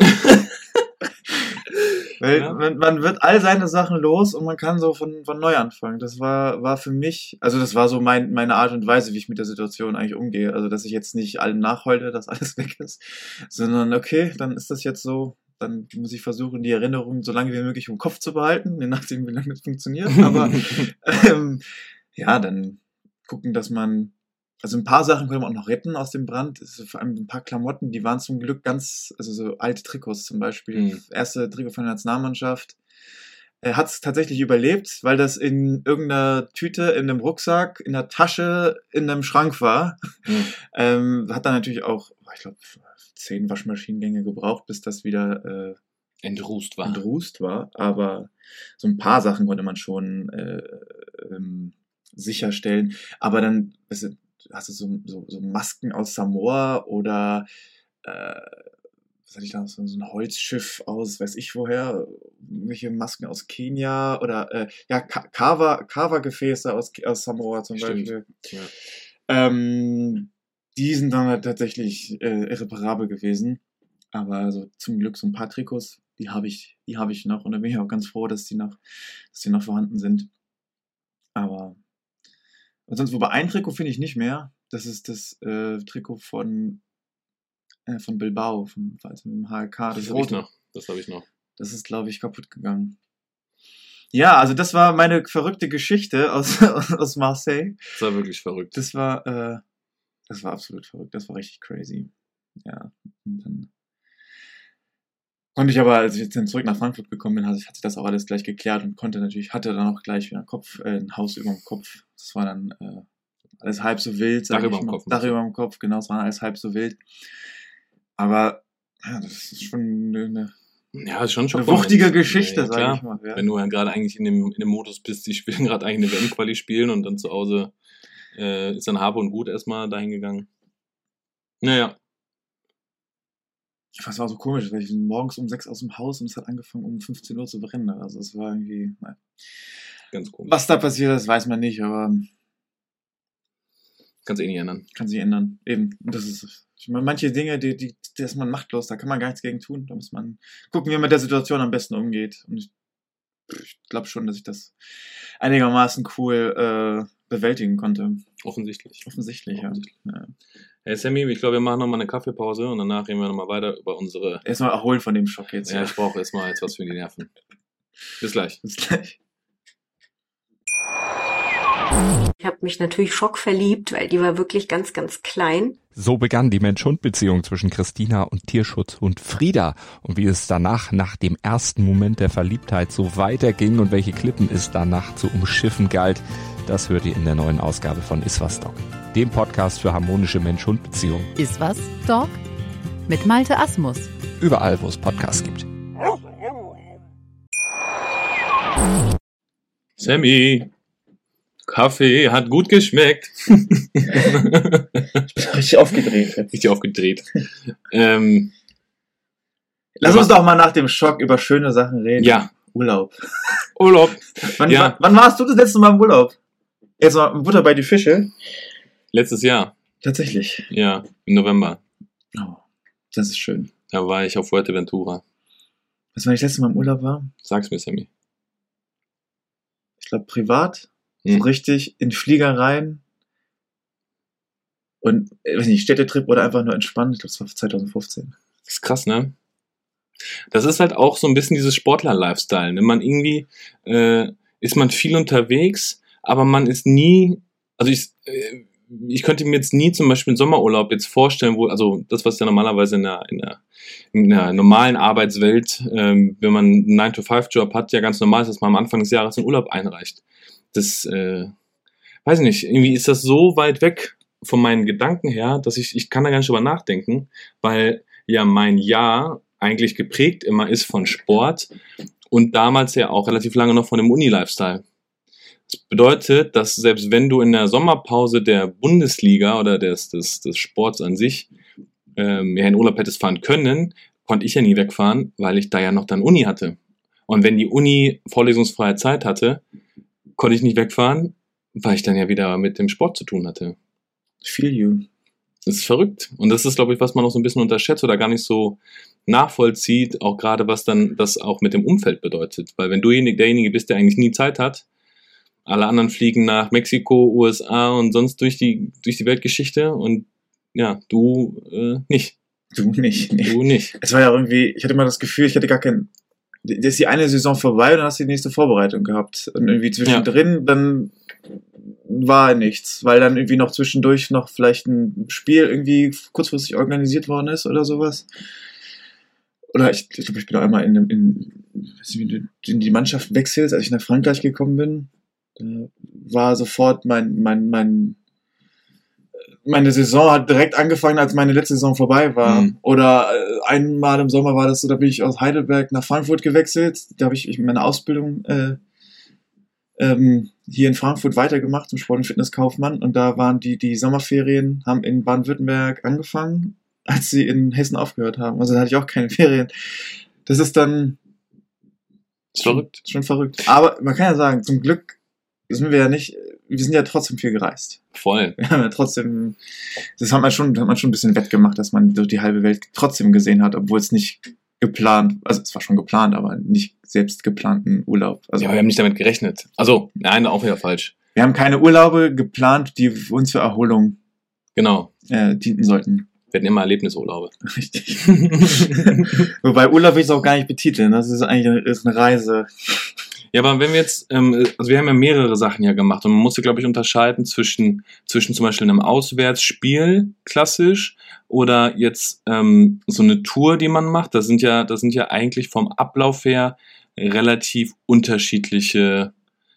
Weil ja. man, man wird all seine Sachen los und man kann so von, von neu anfangen. Das war, war für mich, also das war so mein, meine Art und Weise, wie ich mit der Situation eigentlich umgehe. Also dass ich jetzt nicht allem nachheule, dass alles weg ist, sondern okay, dann ist das jetzt so, dann muss ich versuchen, die Erinnerungen so lange wie möglich im Kopf zu behalten, je nachdem, wie lange das funktioniert. Aber ähm, ja, dann gucken, dass man... Also ein paar Sachen können wir auch noch retten aus dem Brand. Vor allem ein paar Klamotten, die waren zum Glück ganz, also so alte Trikots zum Beispiel. Mhm. Das erste Trikot von der Nationalmannschaft. Er hat es tatsächlich überlebt, weil das in irgendeiner Tüte, in einem Rucksack, in einer Tasche, in einem Schrank war. Mhm. Ähm, hat dann natürlich auch, ich glaube, zehn Waschmaschinengänge gebraucht, bis das wieder äh, entrußt war. Entrußt war. Aber so ein paar Sachen konnte man schon äh, ähm, sicherstellen. Aber dann, weißt du, hast du so, so, so Masken aus Samoa oder äh, was hatte ich da, so ein Holzschiff aus, weiß ich woher, welche Masken aus Kenia oder äh, ja, Kava-Gefäße aus, aus Samoa zum Stimmt. Beispiel. Ja. Ähm, die sind dann halt tatsächlich äh, irreparabel gewesen. Aber so zum Glück so ein paar Trikots, die habe ich, die habe ich noch und da bin ich auch ganz froh, dass die noch, dass die noch vorhanden sind. Aber und sonst, wobei ein Trikot finde ich nicht mehr. Das ist das äh, Trikot von, äh, von Bilbao, vom, also mit dem H L K. Das, das habe ich noch. Das habe ich noch. Das ist, glaube ich, kaputt gegangen. Ja, also das war meine verrückte Geschichte aus, aus Marseille. Das war wirklich verrückt. Das war, äh, das war absolut verrückt. Das war richtig crazy. Ja, und dann konnte ich aber, als ich jetzt dann zurück nach Frankfurt gekommen bin, hat, hat sich das auch alles gleich geklärt und konnte natürlich, hatte dann auch gleich wieder Kopf, äh, ein Haus über dem Kopf. Das war dann äh, alles halb so wild. Dach über dem Kopf. Dach über dem Kopf, genau, es war alles halb so wild. Aber ja, das ist schon eine, ja, ist schon eine wuchtige Geschichte, ja, sag ich mal. Ja. Wenn du ja gerade eigentlich in dem, in dem Modus bist, die spielen gerade eigentlich eine W M-Quali spielen und dann zu Hause äh, ist dann Habe und Gut erstmal dahin gegangen. Naja. Das war so komisch, weil ich bin morgens um sechs aus dem Haus und es hat angefangen um fünfzehn Uhr zu brennen. Also es war irgendwie, nein. Ganz komisch. Was da passiert ist, weiß man nicht, aber Kannst eh nicht ändern. kann sich ändern. Eben. Und das ist, ich meine, manche Dinge, die, die, die ist man machtlos, da kann man gar nichts gegen tun. Da muss man gucken, wie man mit der Situation am besten umgeht. Und ich, ich glaube schon, dass ich das einigermaßen cool äh, bewältigen konnte. Offensichtlich. Offensichtlich, Offensichtlich. ja. ja. Hey Sammy, ich glaube, wir machen nochmal eine Kaffeepause und danach reden wir nochmal weiter über unsere... Erstmal erholen von dem Schock jetzt. Ja, ich brauche erstmal jetzt was für die Nerven. Bis gleich. Bis gleich. Ich habe mich natürlich schockverliebt, weil die war wirklich ganz, ganz klein. So begann die Mensch-Hund-Beziehung zwischen Christina und Tierschutzhund Frieda. Und wie es danach, nach dem ersten Moment der Verliebtheit, so weiterging und welche Klippen es danach zu umschiffen galt, das hört ihr in der neuen Ausgabe von Iswas Dog, dem Podcast für harmonische Mensch-Hund-Beziehungen. Iswas Dog mit Malte Asmus. Überall, wo es Podcasts gibt. Sammy, Kaffee hat gut geschmeckt. Ich bin richtig aufgedreht. Richtig aufgedreht. ähm, Lass uns doch mal nach dem Schock über schöne Sachen reden. Ja. Urlaub. Urlaub. Wann, ja. wann, wann warst du das letzte Mal im Urlaub? Jetzt mal Butter bei die Fische. Letztes Jahr. Tatsächlich. Ja, im November. Oh, das ist schön. Da war ich auf Fuerteventura. Was, wann ich das letzte Mal im Urlaub war? Sag's mir, Sammy. Ich glaube privat. Hm. So richtig in Flieger rein. Und, ich weiß nicht, Städtetrip oder einfach nur entspannt. Ich glaube, das war zwanzig fünfzehn. Das ist krass, ne? Das ist halt auch so ein bisschen dieses Sportler-Lifestyle. Ne? Man irgendwie äh, ist man viel unterwegs, aber man ist nie, also ich, äh, ich könnte mir jetzt nie zum Beispiel einen Sommerurlaub jetzt vorstellen, wo, also das, was ja normalerweise in der, in der, in der normalen Arbeitswelt, ähm, wenn man einen nine to five Job hat, ja ganz normal ist, dass man am Anfang des Jahres einen Urlaub einreicht. Das, äh, weiß ich nicht, irgendwie ist das so weit weg von meinen Gedanken her, dass ich, ich kann da gar nicht drüber nachdenken, weil ja mein Jahr eigentlich geprägt immer ist von Sport und damals ja auch relativ lange noch von dem Uni-Lifestyle. Das bedeutet, dass selbst wenn du in der Sommerpause der Bundesliga oder des, des, des Sports an sich ähm, ja in Urlaub hättest fahren können, konnte ich ja nie wegfahren, weil ich da ja noch dann Uni hatte. Und wenn die Uni vorlesungsfreie Zeit hatte, konnte ich nicht wegfahren, weil ich dann ja wieder mit dem Sport zu tun hatte. Feel you. Das ist verrückt. Und das ist, glaube ich, was man noch so ein bisschen unterschätzt oder gar nicht so nachvollzieht, auch gerade was dann das auch mit dem Umfeld bedeutet. Weil wenn du derjenige bist, der eigentlich nie Zeit hat, alle anderen fliegen nach Mexiko, U S A und sonst durch die, durch die Weltgeschichte und ja, du äh, nicht. Du nicht. Nee. Du nicht. Es war ja irgendwie, ich hatte immer das Gefühl, ich hatte gar kein, da ist die eine Saison vorbei und dann hast du die nächste Vorbereitung gehabt. Und irgendwie zwischendrin, ja. Dann war nichts, weil dann irgendwie noch zwischendurch noch vielleicht ein Spiel irgendwie kurzfristig organisiert worden ist oder sowas. Oder ich, ich glaube, ich bin auch einmal in, in, in, in die Mannschaft wechselt, als ich nach Frankreich gekommen bin. Da war sofort mein, mein, mein, meine Saison hat direkt angefangen, als meine letzte Saison vorbei war. Mhm. Oder einmal im Sommer war das so, da bin ich aus Heidelberg nach Frankfurt gewechselt. Da habe ich, ich meine Ausbildung äh, ähm, hier in Frankfurt weitergemacht zum Sport- und Fitnesskaufmann. Und da waren die, die Sommerferien, haben in Baden-Württemberg angefangen, als sie in Hessen aufgehört haben. Also da hatte ich auch keine Ferien. Das ist dann ist verrückt. Schon, schon verrückt. Aber man kann ja sagen, zum Glück sind wir ja nicht, wir sind ja trotzdem viel gereist. Voll. Wir haben ja trotzdem, das hat man schon, hat man schon ein bisschen wettgemacht, dass man durch die halbe Welt trotzdem gesehen hat, obwohl es nicht geplant, also es war schon geplant, aber nicht selbst geplanten Urlaub. Also ja, wir haben nicht damit gerechnet. Also, nein, auch wieder falsch. Wir haben keine Urlaube geplant, die uns für Erholung genau. äh, dienten sollten. Wir hatten immer Erlebnisurlaube. Richtig. Wobei Urlaub will ich es auch gar nicht betiteln. Das ist eigentlich eine, ist eine Reise. Ja, aber wenn wir jetzt, ähm, also wir haben ja mehrere Sachen ja gemacht und man muss ja, glaube ich, unterscheiden zwischen, zwischen zum Beispiel einem Auswärtsspiel, klassisch, oder jetzt ähm, so eine Tour, die man macht. Das sind ja, das sind ja eigentlich vom Ablauf her relativ unterschiedliche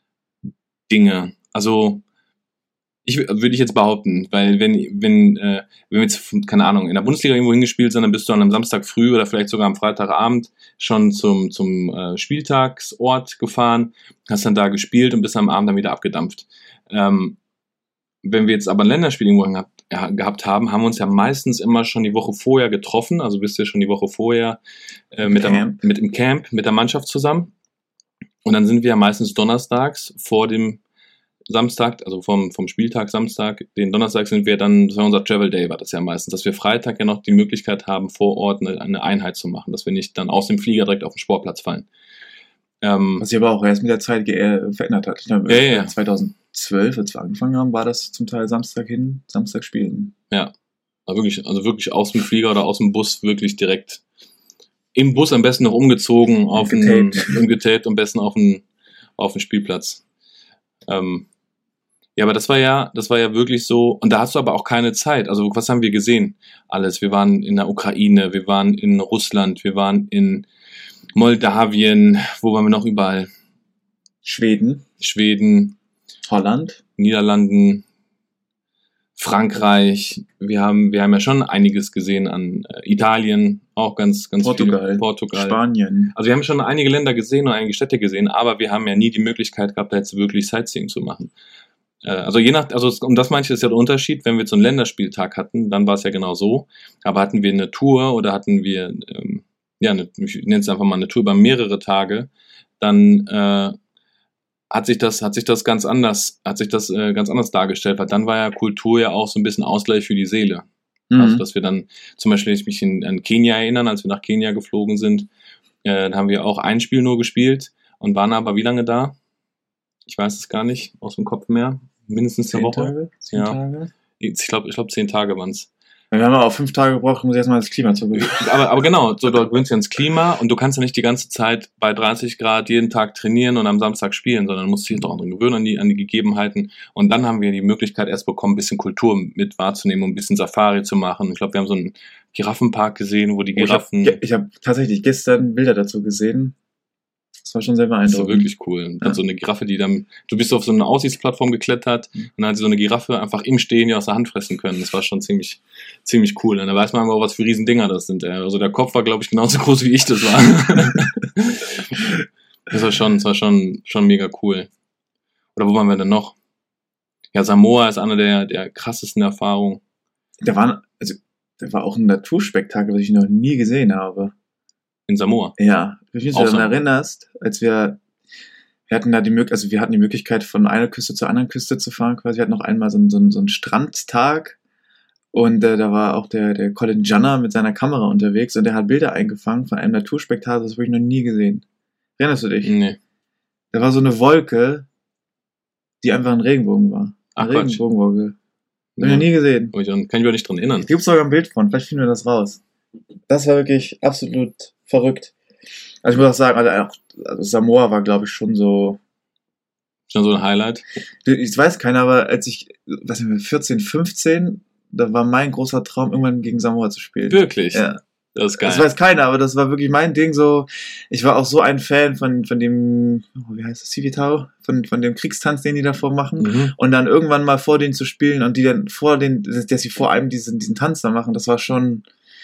Dinge. Also ich würde ich jetzt behaupten, weil wenn wenn äh, wenn wir jetzt, keine Ahnung, in der Bundesliga irgendwo hingespielt sind, dann bist du an einem Samstag früh oder vielleicht sogar am Freitagabend schon zum zum äh, Spieltagsort gefahren, hast dann da gespielt und bist am Abend dann wieder abgedampft. Ähm, wenn wir jetzt aber ein Länderspiel irgendwo gehabt, ja, gehabt haben, haben wir uns ja meistens immer schon die Woche vorher getroffen, also bist du ja schon die Woche vorher äh, mit, der, mit im Camp, mit der Mannschaft zusammen. Und dann sind wir ja meistens donnerstags vor dem Samstag, also vom, vom Spieltag Samstag, den Donnerstag sind wir dann, das war unser Travel Day, war das ja meistens, dass wir Freitag ja noch die Möglichkeit haben, vor Ort eine, eine Einheit zu machen, dass wir nicht dann aus dem Flieger direkt auf den Sportplatz fallen. Ähm, Was sich aber auch erst mit der Zeit ge- äh, verändert hat. Ich glaube, ja, ja. zweitausendzwölf, als wir angefangen haben, war das zum Teil Samstag hin, Samstag spielen. Ja, also wirklich, also wirklich aus dem Flieger oder aus dem Bus wirklich direkt im Bus am besten noch umgezogen, auf den, umgetaped, am besten auf den, auf den Spielplatz. Ähm, ja, aber das war ja, das war ja wirklich so, und da hast du aber auch keine Zeit. Also was haben wir gesehen? Alles. Wir waren in der Ukraine, wir waren in Russland, wir waren in Moldawien, wo waren wir noch überall? Schweden. Schweden. Holland. Niederlanden. Frankreich. Wir haben, wir haben ja schon einiges gesehen an äh, Italien, auch ganz, ganz Portugal. viel. Portugal. Spanien. Also wir haben schon einige Länder gesehen und einige Städte gesehen, aber wir haben ja nie die Möglichkeit gehabt, da jetzt wirklich Sightseeing zu machen. Äh, also je nach, also und das manche ist ja der Unterschied, wenn wir so einen Länderspieltag hatten, dann war es ja genau so, aber hatten wir eine Tour oder hatten wir, ähm, ja, eine, ich nenne es einfach mal eine Tour über mehrere Tage, dann äh, hat sich das, hat sich das ganz anders, hat sich das äh, ganz anders dargestellt, weil dann war ja Kultur ja auch so ein bisschen Ausgleich für die Seele. Mhm. Also, dass wir dann, zum Beispiel, ich mich in, an Kenia erinnern, als wir nach Kenia geflogen sind, äh, da haben wir auch ein Spiel nur gespielt und waren aber wie lange da? Ich weiß es gar nicht, aus dem Kopf mehr. Mindestens eine Woche. Tage? Zehn ja. Tage? Ich glaube, ich glaube, zehn Tage waren es. Wir haben aber auch fünf Tage gebraucht, um erstmal das Klima zu gewöhnen. Aber, aber genau, so, du gewöhnst dich ans Klima und du kannst ja nicht die ganze Zeit bei dreißig Grad jeden Tag trainieren und am Samstag spielen, sondern musst dich doch dran gewöhnen an die, an die Gegebenheiten. Und dann haben wir die Möglichkeit erst bekommen, ein bisschen Kultur mit wahrzunehmen und ein bisschen Safari zu machen. Ich glaube, wir haben so einen Giraffenpark gesehen, wo die Giraffen... Oh, ich habe hab tatsächlich gestern Bilder dazu gesehen. Das war schon sehr beeindruckend. Das war wirklich cool. Dann ja. So eine Giraffe, die dann, du bist auf so eine Aussichtsplattform geklettert mhm. und dann hat sie so eine Giraffe einfach im Stehen ja aus der Hand fressen können. Das war schon ziemlich, ziemlich cool. Und da weiß man aber auch, was für Riesendinger das sind. Also der Kopf war, glaube ich, genauso groß wie ich das war. Das war schon, das war schon, schon mega cool. Oder wo waren wir denn noch? Ja, Samoa ist eine der, der krassesten Erfahrungen. Da war, also, da war auch ein Naturspektakel, was ich noch nie gesehen habe. In Samoa? Ja, wenn du dich daran erinnerst, als wir, wir hatten da die Möglichkeit, also wir hatten die Möglichkeit, von einer Küste zur anderen Küste zu fahren, quasi. Wir hatten noch einmal so einen, so einen, so einen Strandtag und äh, da war auch der, der Colin Janner mit seiner Kamera unterwegs und der hat Bilder eingefangen von einem Naturspektakel, das habe ich noch nie gesehen. Erinnerst du dich? Nee. Da war so eine Wolke, die einfach ein Regenbogen war. Ach, eine Regenbogenwolke. Hab ich noch nie gesehen. Kann ich mich auch nicht dran erinnern. Gibt es sogar ein Bild von, vielleicht finden wir das raus. Das war wirklich absolut verrückt. Also ich muss auch sagen, also, also Samoa war, glaube ich, schon so... Schon so ein Highlight? Ich weiß keiner, aber als ich, was ich, vierzehn, fünfzehn, da war mein großer Traum, irgendwann gegen Samoa zu spielen. Wirklich? Ja. Das ist geil. Das weiß keiner, aber das war wirklich mein Ding so. Ich war auch so ein Fan von, von dem, oh, wie heißt das, Civitao? Von, von dem Kriegstanz, den die davor machen. Mhm. Und dann irgendwann mal vor denen zu spielen und die dann vor den, dass sie vor allem diesen, diesen Tanz da machen, das war schon...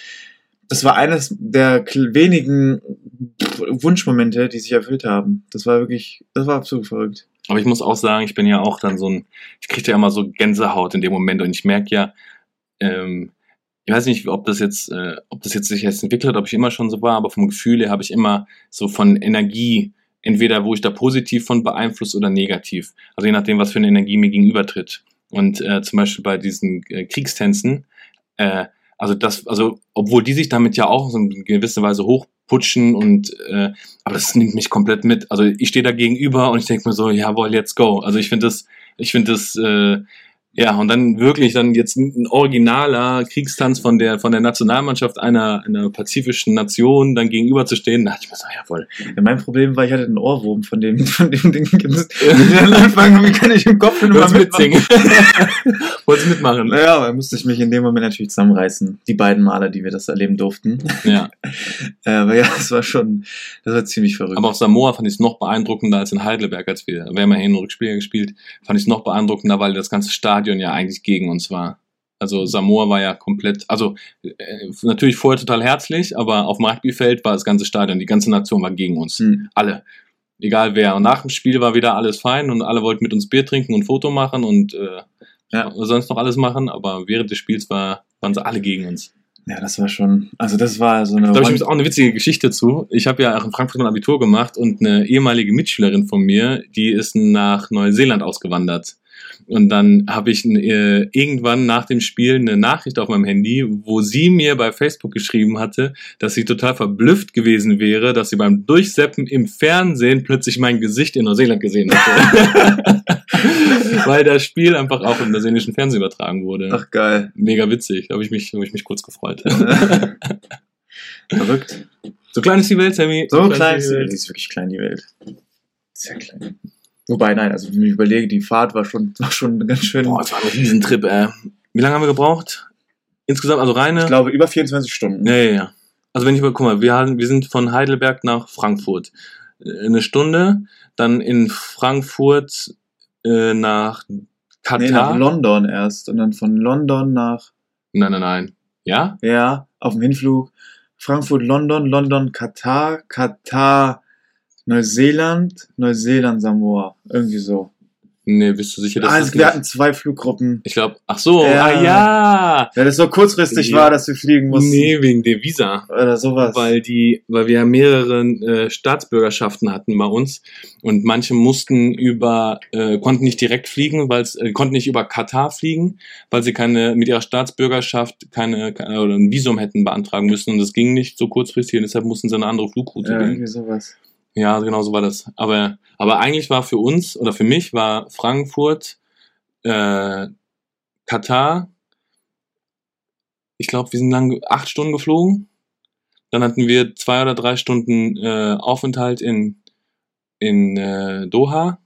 Das war eines der wenigen Wunschmomente, die sich erfüllt haben. Das war wirklich, das war absolut verrückt. Aber ich muss auch sagen, ich bin ja auch dann so ein, ich kriege ja immer so Gänsehaut in dem Moment und ich merke ja, ähm, ich weiß nicht, ob das jetzt, äh, ob das jetzt sich jetzt entwickelt hat, ob ich immer schon so war, aber vom Gefühl her habe ich immer so von Energie, entweder wo ich da positiv von beeinflusst oder negativ. Also je nachdem, was für eine Energie mir gegenübertritt. Und äh, zum Beispiel bei diesen äh, Kriegstänzen, äh, Also das, also obwohl die sich damit ja auch so in gewisser Weise hochputschen und äh, aber das nimmt mich komplett mit. Also ich stehe da gegenüber und ich denke mir so, jawohl, let's go. Also ich finde das, ich finde das, äh, ja, und dann wirklich dann jetzt ein originaler Kriegstanz von der von der Nationalmannschaft einer einer pazifischen Nation dann gegenüber zu stehen, da dachte ich mir so, jawohl. Ja, mein Problem war, ich hatte einen Ohrwurm von dem von dem Ding. Wenn die dann anfangen, wie kann ich im Kopf immer mitsingen? Wolltest du mitmachen? Naja, aber musste ich mich in dem Moment natürlich zusammenreißen. Die beiden Male, die wir das erleben durften. Ja. Aber ja, das war schon, das war ziemlich verrückt. Aber auf Samoa fand ich es noch beeindruckender als in Heidelberg, als wir, wir haben ja Hin- und Rückspiel gespielt, fand ich es noch beeindruckender, weil das ganze Stadion ja eigentlich gegen uns war. Also Samoa war ja komplett, also äh, natürlich vorher total herzlich, aber auf dem Rugbyfeld war das ganze Stadion, die ganze Nation war gegen uns. Mhm. Alle. Egal wer. Und nach dem Spiel war wieder alles fein und alle wollten mit uns Bier trinken und Foto machen und äh, ja, sonst noch alles machen, aber während des Spiels war, waren sie alle gegen uns. Ja, das war schon, also das war so eine... Da habe ich übrigens auch eine witzige Geschichte zu. Ich habe ja auch in Frankfurt ein Abitur gemacht und eine ehemalige Mitschülerin von mir, die ist nach Neuseeland ausgewandert. Und dann habe ich äh, irgendwann nach dem Spiel eine Nachricht auf meinem Handy, wo sie mir bei Facebook geschrieben hatte, dass sie total verblüfft gewesen wäre, dass sie beim Durchseppen im Fernsehen plötzlich mein Gesicht in Neuseeland gesehen hatte. Weil das Spiel einfach auch im neuseeländischen Fernsehen übertragen wurde. Ach geil. Mega witzig, habe ich mich, habe ich mich kurz gefreut. Verrückt. So klein ist die Welt, Sammy. So, so klein ist die Welt. Die ist wirklich klein, die Welt. Sehr klein. Wobei, nein, also wenn ich überlege, die Fahrt war schon, war schon ganz schön... Boah, das war ein Riesentrip, ey. Wie lange haben wir gebraucht? Insgesamt, also reine... Ich glaube, über vierundzwanzig Stunden. Ja, ja, ja. Also wenn ich mal, guck mal, wir, haben, wir sind von Heidelberg nach Frankfurt. Eine Stunde, dann in Frankfurt äh, nach Katar. Nee, nach London erst. Und dann von London nach... Nein, nein, nein. Ja? Ja, auf dem Hinflug. Frankfurt, London, London, Katar, Katar... Neuseeland, Neuseeland, Samoa. Irgendwie so. Nee, bist du sicher, dass ah, das wir nicht... hatten zwei Fluggruppen. Ich glaube, ach so, ja. ah ja. Ja, das so kurzfristig ja. war, dass wir fliegen mussten. Nee, wegen der Visa. Oder sowas. Weil die, weil wir ja mehrere äh, Staatsbürgerschaften hatten bei uns und manche mussten über, äh, konnten nicht direkt fliegen, weil äh, konnten nicht über Katar fliegen, weil sie keine, mit ihrer Staatsbürgerschaft keine, keine oder ein Visum hätten beantragen müssen und das ging nicht so kurzfristig und deshalb mussten sie eine andere Flugroute ja, wählen. Irgendwie sowas. Ja, genau so war das. Aber, aber eigentlich war für uns oder für mich war Frankfurt, äh, Katar. Ich glaube, wir sind lang acht Stunden geflogen. Dann hatten wir zwei oder drei Stunden äh, Aufenthalt in in äh, Doha,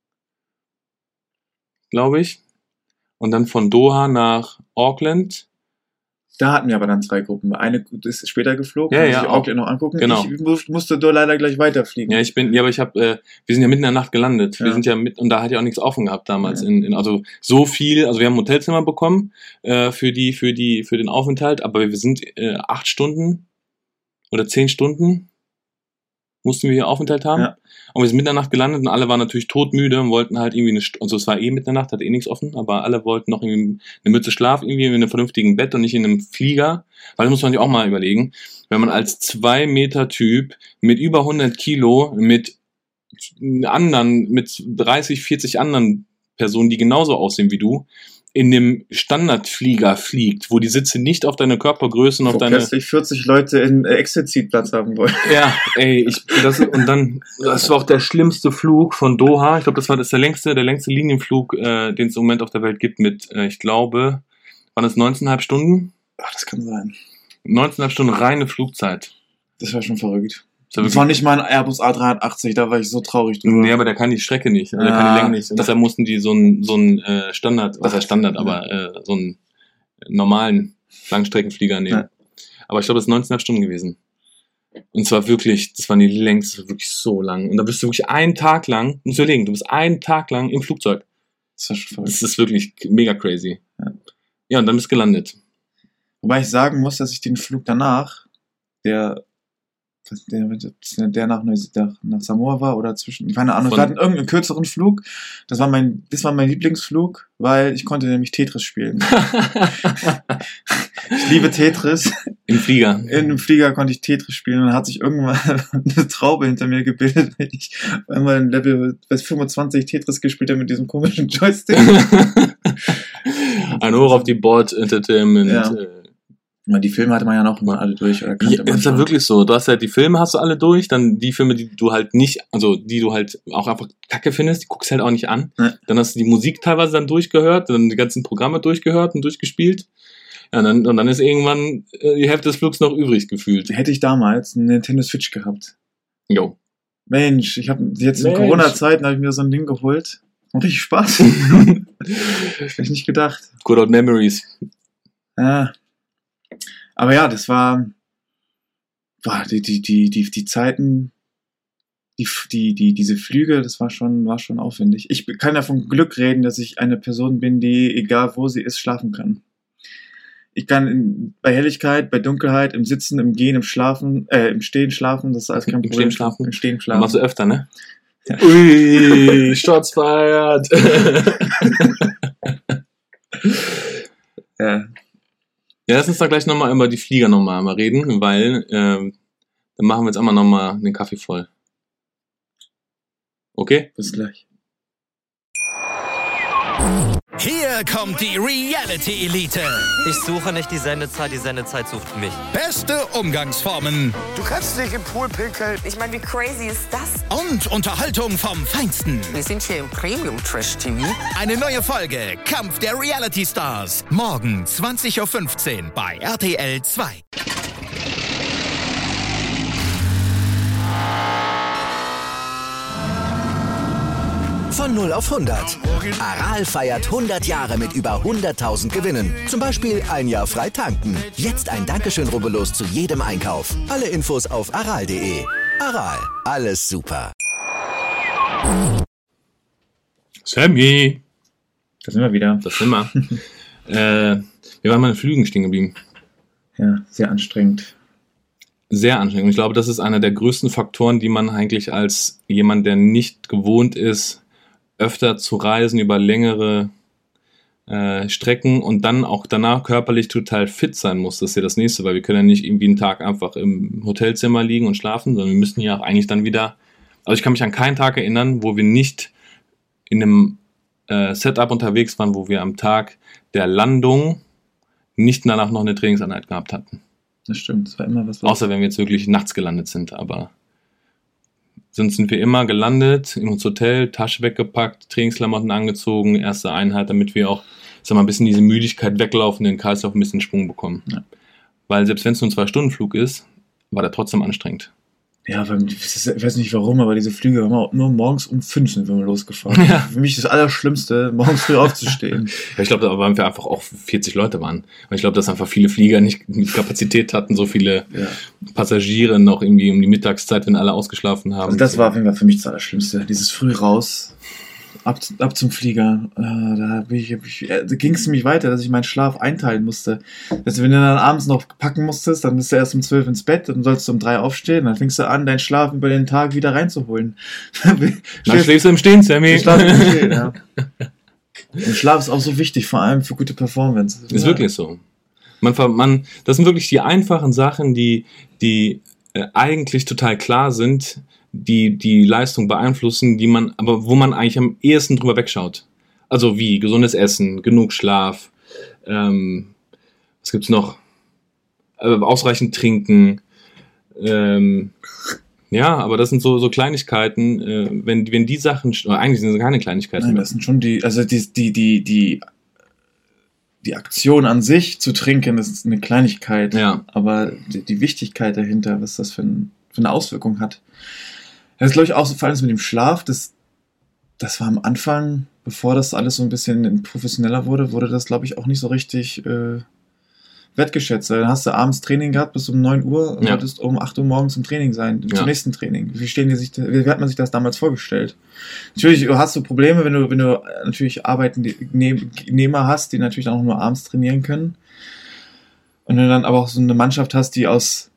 glaube ich. Und dann von Doha nach Auckland. Da hatten wir aber dann zwei Gruppen. Eine ist später geflogen, ja, muss ja, ich Auckland noch angucken. Genau. Ich musste dort leider gleich weiterfliegen. Ja, ich bin, ja, aber ich habe, äh, wir sind ja mitten in der Nacht gelandet. Ja. Wir sind ja mit, und da hat ja auch nichts offen gehabt damals. Ja. In, in, also so viel, also wir haben ein Hotelzimmer bekommen äh, für die, für die, für den Aufenthalt, aber wir sind äh, acht Stunden oder zehn Stunden mussten wir hier Aufenthalt haben. Ja. Und wir sind mitten in der Nacht gelandet und alle waren natürlich todmüde und wollten halt irgendwie eine, St- also es war eh mitten in der Nacht, hat eh nichts offen, aber alle wollten noch irgendwie eine Mütze Schlaf, irgendwie in einem vernünftigen Bett und nicht in einem Flieger. Weil das muss man sich auch mal überlegen, wenn man als zwei Meter Typ mit über hundert Kilo mit anderen, mit dreißig, vierzig anderen Personen, die genauso aussehen wie du, in dem Standardflieger fliegt, wo die Sitze nicht auf deine Körpergröße und auf wo deine... plötzlich vierzig Leute in äh, Exit-Seat-Platz haben wollen. Ja, ey, ich, das, und dann, das war auch der schlimmste Flug von Doha. Ich glaube, das war das der längste, der längste Linienflug, äh, den es im Moment auf der Welt gibt mit, äh, ich glaube, waren das neunzehn Komma fünf Stunden? Ach, das kann sein. neunzehn Komma fünf Stunden reine Flugzeit. Das war schon verrückt. Das war, das war nicht mal ein Airbus A dreihundertachtzig, da war ich so traurig drüber. Nee, aber der kann die Strecke nicht, der ja, kann die Länge nicht. Und deshalb mussten die so einen so einen, äh, Standard, was heißt Standard, aber äh, so einen normalen Langstreckenflieger nehmen. Ja. Aber ich glaube, das ist neunzehn Komma fünf Stunden gewesen. Und zwar wirklich, das war die längste, das war wirklich so lang. Und da bist du wirklich einen Tag lang, musst du überlegen, du bist einen Tag lang im Flugzeug. Das ist, schon das ist wirklich mega crazy. Ja. Ja, und dann bist du gelandet. Wobei ich sagen muss, dass ich den Flug danach, der Der, der nach, nach, nach Samoa war oder zwischen, keine Ahnung, wir hatten irgendeinen kürzeren Flug. Das war mein, das war mein Lieblingsflug, weil ich konnte nämlich Tetris spielen. Ich liebe Tetris. Im Flieger. In einem Flieger konnte ich Tetris spielen und dann hat sich irgendwann eine Traube hinter mir gebildet, wenn ich einmal in Level fünfundzwanzig Tetris gespielt habe mit diesem komischen Joystick. Ein Hoch auf die Board Entertainment. Ja. Die Filme hatte man ja noch immer alle durch. Oder ja, ist ja wirklich so. Du hast ja die Filme hast du alle durch, dann die Filme, die du halt nicht, also die du halt auch einfach kacke findest, die guckst halt auch nicht an. Ja. Dann hast du die Musik teilweise dann durchgehört, dann die ganzen Programme durchgehört und durchgespielt. Ja, und dann, und dann ist irgendwann äh, die Hälfte des Flugs noch übrig gefühlt. Hätte ich damals einen Nintendo Switch gehabt. Jo. Mensch, ich habe jetzt Mensch. in Corona-Zeiten habe ich mir so ein Ding geholt. Macht richtig Spaß. Hätte ich nicht gedacht. Good old memories. Ja. Aber ja, das war, war die, die, die, die, die Zeiten, die, die, die, diese Flüge, das war schon, war schon aufwendig. Ich kann ja von Glück reden, dass ich eine Person bin, die, egal wo sie ist, schlafen kann. Ich kann in, bei Helligkeit, bei Dunkelheit, im Sitzen, im Gehen, im Schlafen, äh, im Stehen schlafen, das ist alles kein Im Problem. Stehen schlafen? Im Stehen schlafen. Das machst du öfter, ne? Ja. Ui, Shots fired. Ja. Ja, lass uns da gleich nochmal über die Flieger nochmal mal reden, weil ähm, dann machen wir jetzt einmal nochmal den Kaffee voll. Okay? Bis gleich. Hier kommt die Reality Elite. Ich suche nicht die Sendezeit, die Sendezeit sucht mich. Beste Umgangsformen. Du kannst nicht im Pool pinkeln. Ich meine, wie crazy ist das? Und Unterhaltung vom Feinsten. Wir sind hier im Premium Trash T V. Eine neue Folge Kampf der Reality Stars. Morgen zwanzig Uhr fünfzehn bei R T L zwei. Von null auf hundert. Aral feiert hundert Jahre mit über hunderttausend Gewinnen. Zum Beispiel ein Jahr frei tanken. Jetzt ein Dankeschön, rubbellos zu jedem Einkauf. Alle Infos auf aral punkt de. Aral, alles super. Sammy! Da sind wir wieder. Das sind wir. äh, wir waren mal in Flügen stehen geblieben. Ja, sehr anstrengend. Sehr anstrengend. Und ich glaube, das ist einer der größten Faktoren, die man eigentlich als jemand, der nicht gewohnt ist, öfter zu reisen über längere äh, Strecken und dann auch danach körperlich total fit sein muss. Das ist ja das Nächste, weil wir können ja nicht irgendwie einen Tag einfach im Hotelzimmer liegen und schlafen, sondern wir müssen ja auch eigentlich dann wieder... Also ich kann mich an keinen Tag erinnern, wo wir nicht in einem äh, Setup unterwegs waren, wo wir am Tag der Landung nicht danach noch eine Trainingseinheit gehabt hatten. Das stimmt, es war immer was... Außer wenn wir jetzt wirklich nachts gelandet sind, aber... Sonst sind wir immer gelandet, ins Hotel, Tasche weggepackt, Trainingsklamotten angezogen, erste Einheit, damit wir auch, sag mal, ein bisschen diese Müdigkeit weglaufen, den Kreislauf ein bisschen Schwung bekommen. Ja. Weil selbst wenn es nur ein Zwei-Stunden-Flug ist, war der trotzdem anstrengend. Ja, weil, ich weiß nicht warum, aber diese Flüge waren nur morgens um fünf sind wir losgefahren. Ja. Für mich das Allerschlimmste, morgens früh aufzustehen. Ja, ich glaube, da waren wir einfach auch vierzig Leute waren. Und ich glaube, dass einfach viele Flieger nicht die Kapazität hatten, so viele ja. Passagiere noch irgendwie um die Mittagszeit, wenn alle ausgeschlafen haben. Also das war auf jeden Fall für mich das Allerschlimmste. Dieses früh raus, ab, ab zum Flieger. Äh, da bin ich, ich, äh, da ging es nämlich weiter, dass ich meinen Schlaf einteilen musste. Also wenn du dann abends noch packen musstest, dann bist du erst um zwölf ins Bett, dann sollst du um drei aufstehen, dann fängst du an, deinen Schlaf über den Tag wieder reinzuholen. Dann schläfst du im Stehen, Sammy. Schlaf im Stehen, ja. Und Schlaf ist auch so wichtig, vor allem für gute Performance. Ist ja. wirklich so. Man, man, das sind wirklich die einfachen Sachen, die, die äh, eigentlich total klar sind, die die Leistung beeinflussen, die man, aber wo man eigentlich am ehesten drüber wegschaut. Also wie gesundes Essen, genug Schlaf, ähm, was gibt's noch? Äh, ausreichend trinken. Ähm, ja, aber das sind so, so Kleinigkeiten, äh, wenn, wenn die Sachen, oder eigentlich sind es keine Kleinigkeiten. Nein, das sind schon die, also die, die, die, die, die Aktion an sich zu trinken, das ist eine Kleinigkeit. Ja. Aber die, die Wichtigkeit dahinter, was das für, ein, für eine Auswirkung hat. Das ist, glaube ich, auch so, vor allem mit dem Schlaf, das, das war am Anfang, bevor das alles so ein bisschen professioneller wurde, wurde das, glaube ich, auch nicht so richtig äh, wertgeschätzt. Dann hast du abends Training gehabt bis um neun Uhr und ja. solltest um acht Uhr morgens zum Training sein, ja. zum nächsten Training. Wie stehen die sich, wie hat man sich das damals vorgestellt? Natürlich hast du Probleme, wenn du, wenn du natürlich Arbeitnehmer hast, die natürlich auch nur abends trainieren können. Und wenn du dann aber auch so eine Mannschaft hast, die aus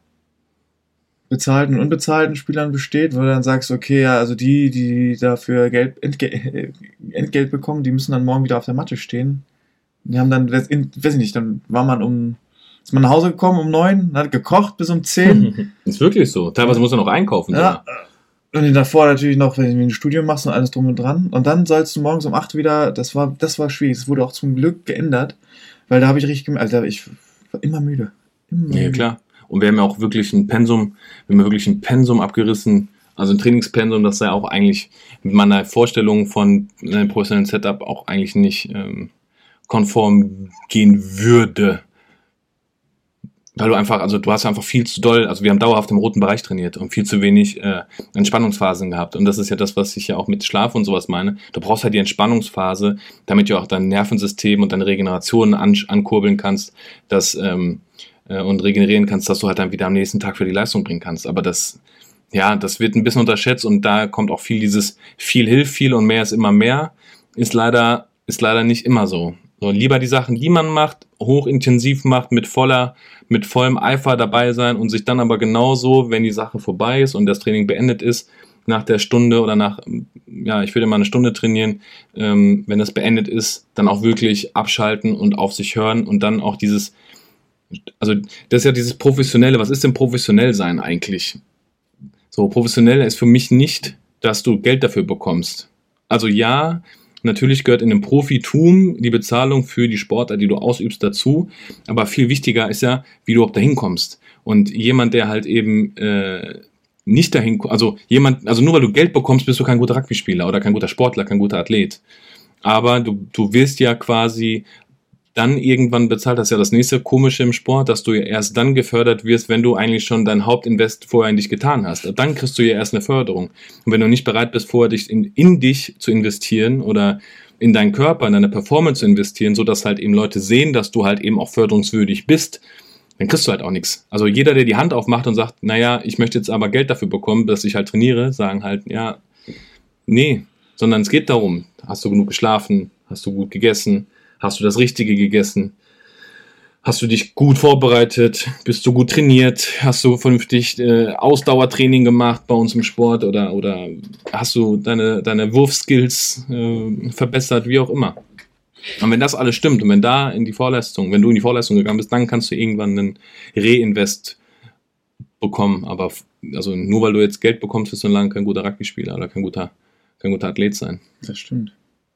bezahlten und unbezahlten Spielern besteht, wo du dann sagst, okay, ja, also die, die dafür Geld, Entgelt, Entgelt bekommen, die müssen dann morgen wieder auf der Matte stehen. Die haben dann, weiß ich nicht, dann war man um, ist man nach Hause gekommen um neun, hat gekocht bis um zehn. Ist wirklich so. Teilweise muss er noch einkaufen. Ja. Und davor natürlich noch, wenn du ein Studium machst und alles drum und dran. Und dann sollst du morgens um acht wieder, das war, das war schwierig. Das wurde auch zum Glück geändert, weil da habe ich richtig gemerkt, also ich war immer müde. Immer ja, müde. Klar. Und wir haben ja auch wirklich ein Pensum, wir haben ja wirklich ein Pensum abgerissen, also ein Trainingspensum, das ja auch eigentlich mit meiner Vorstellung von einem professionellen Setup auch eigentlich nicht ähm, konform gehen würde. Weil du einfach, also du hast einfach viel zu doll, also wir haben dauerhaft im roten Bereich trainiert und viel zu wenig äh, Entspannungsphasen gehabt. Und das ist ja das, was ich ja auch mit Schlaf und sowas meine. Du brauchst halt die Entspannungsphase, damit du auch dein Nervensystem und deine Regeneration an, ankurbeln kannst, dass ähm, und regenerieren kannst, dass du halt dann wieder am nächsten Tag für die Leistung bringen kannst. Aber das, ja, das wird ein bisschen unterschätzt und da kommt auch viel dieses viel hilft viel und mehr ist immer mehr, ist leider, ist leider nicht immer so. So, lieber die Sachen, die man macht, hochintensiv macht, mit voller, mit vollem Eifer dabei sein und sich dann aber genauso, wenn die Sache vorbei ist und das Training beendet ist, nach der Stunde oder nach, ja, ich würde mal eine Stunde trainieren, ähm, wenn das beendet ist, dann auch wirklich abschalten und auf sich hören und dann auch dieses Also das ist ja dieses Professionelle. Was ist denn professionell sein eigentlich? So, professionell ist für mich nicht, dass du Geld dafür bekommst. Also ja, natürlich gehört in dem Profitum die Bezahlung für die Sportart, die du ausübst, dazu. Aber viel wichtiger ist ja, wie du auch dahin kommst. Und jemand, der halt eben äh, nicht dahin, also jemand, also nur weil du Geld bekommst, bist du kein guter Rugby-Spieler oder kein guter Sportler, kein guter Athlet. Aber du, du wirst ja quasi dann irgendwann bezahlt, das ist ja das nächste Komische im Sport, dass du ja erst dann gefördert wirst, wenn du eigentlich schon dein Hauptinvest vorher in dich getan hast. Dann kriegst du ja erst eine Förderung. Und wenn du nicht bereit bist, vorher dich in, in dich zu investieren oder in deinen Körper, in deine Performance zu investieren, sodass halt eben Leute sehen, dass du halt eben auch förderungswürdig bist, dann kriegst du halt auch nichts. Also jeder, der die Hand aufmacht und sagt, naja, ich möchte jetzt aber Geld dafür bekommen, dass ich halt trainiere, sagen halt, ja, nee, sondern es geht darum, hast du genug geschlafen, hast du gut gegessen, hast du das Richtige gegessen? Hast du dich gut vorbereitet? Bist du gut trainiert? Hast du vernünftig äh, Ausdauertraining gemacht bei uns im Sport? Oder, oder hast du deine, deine Wurfskills äh, verbessert? Wie auch immer. Und wenn das alles stimmt und wenn da in die Vorleistung, wenn du in die Vorleistung gegangen bist, dann kannst du irgendwann einen Reinvest bekommen. Aber also nur weil du jetzt Geld bekommst, wirst du lange kein guter Rugby-Spieler oder kein guter, kein guter Athlet sein. Das stimmt.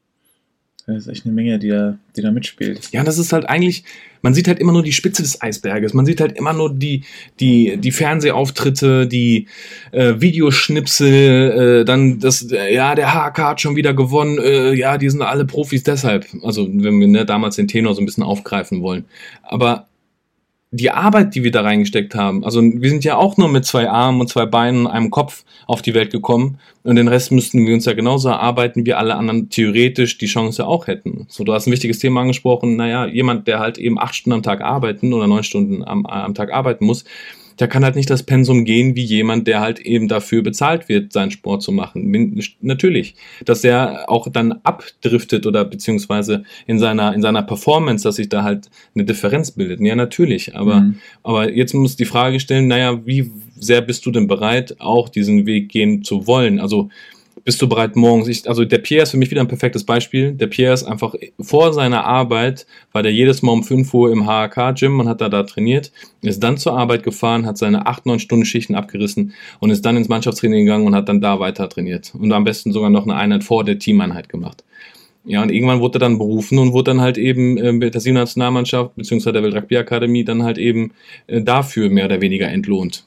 Das ist echt eine Menge, die da, die da mitspielt. Ja, das ist halt eigentlich, man sieht halt immer nur die Spitze des Eisberges. Man sieht halt immer nur die, die, die Fernsehauftritte, die äh, Videoschnipsel, äh, dann das, äh, ja, der H K hat schon wieder gewonnen, äh, ja, die sind alle Profis deshalb. Also, wenn wir ne, damals den Tenor so ein bisschen aufgreifen wollen. Aber die Arbeit, die wir da reingesteckt haben, also wir sind ja auch nur mit zwei Armen und zwei Beinen und einem Kopf auf die Welt gekommen und den Rest müssten wir uns ja genauso erarbeiten, wie alle anderen theoretisch die Chance auch hätten. So, du hast ein wichtiges Thema angesprochen, naja, jemand, der halt eben acht Stunden am Tag arbeiten oder neun Stunden am, am Tag arbeiten muss, der kann halt nicht das Pensum gehen wie jemand, der halt eben dafür bezahlt wird, seinen Sport zu machen. Natürlich, dass der auch dann abdriftet oder beziehungsweise in seiner in seiner Performance, dass sich da halt eine Differenz bildet. Ja, natürlich, aber mhm. aber jetzt muss die Frage stellen, naja, wie sehr bist du denn bereit, auch diesen Weg gehen zu wollen? Also bist du bereit morgens? Ich, also der Pierre ist für mich wieder ein perfektes Beispiel. Der Pierre ist einfach vor seiner Arbeit, war der jedes Mal um fünf Uhr im H A K-Gym und hat da, da trainiert, ist dann zur Arbeit gefahren, hat seine acht, neun Stunden Schichten abgerissen und ist dann ins Mannschaftstraining gegangen und hat dann da weiter trainiert. Und am besten sogar noch eine Einheit vor der Teameinheit gemacht. Ja, und irgendwann wurde er dann berufen und wurde dann halt eben äh, mit der Siebener Nationalmannschaft beziehungsweise der Welt-Rugby-Akademie dann halt eben äh, dafür mehr oder weniger entlohnt.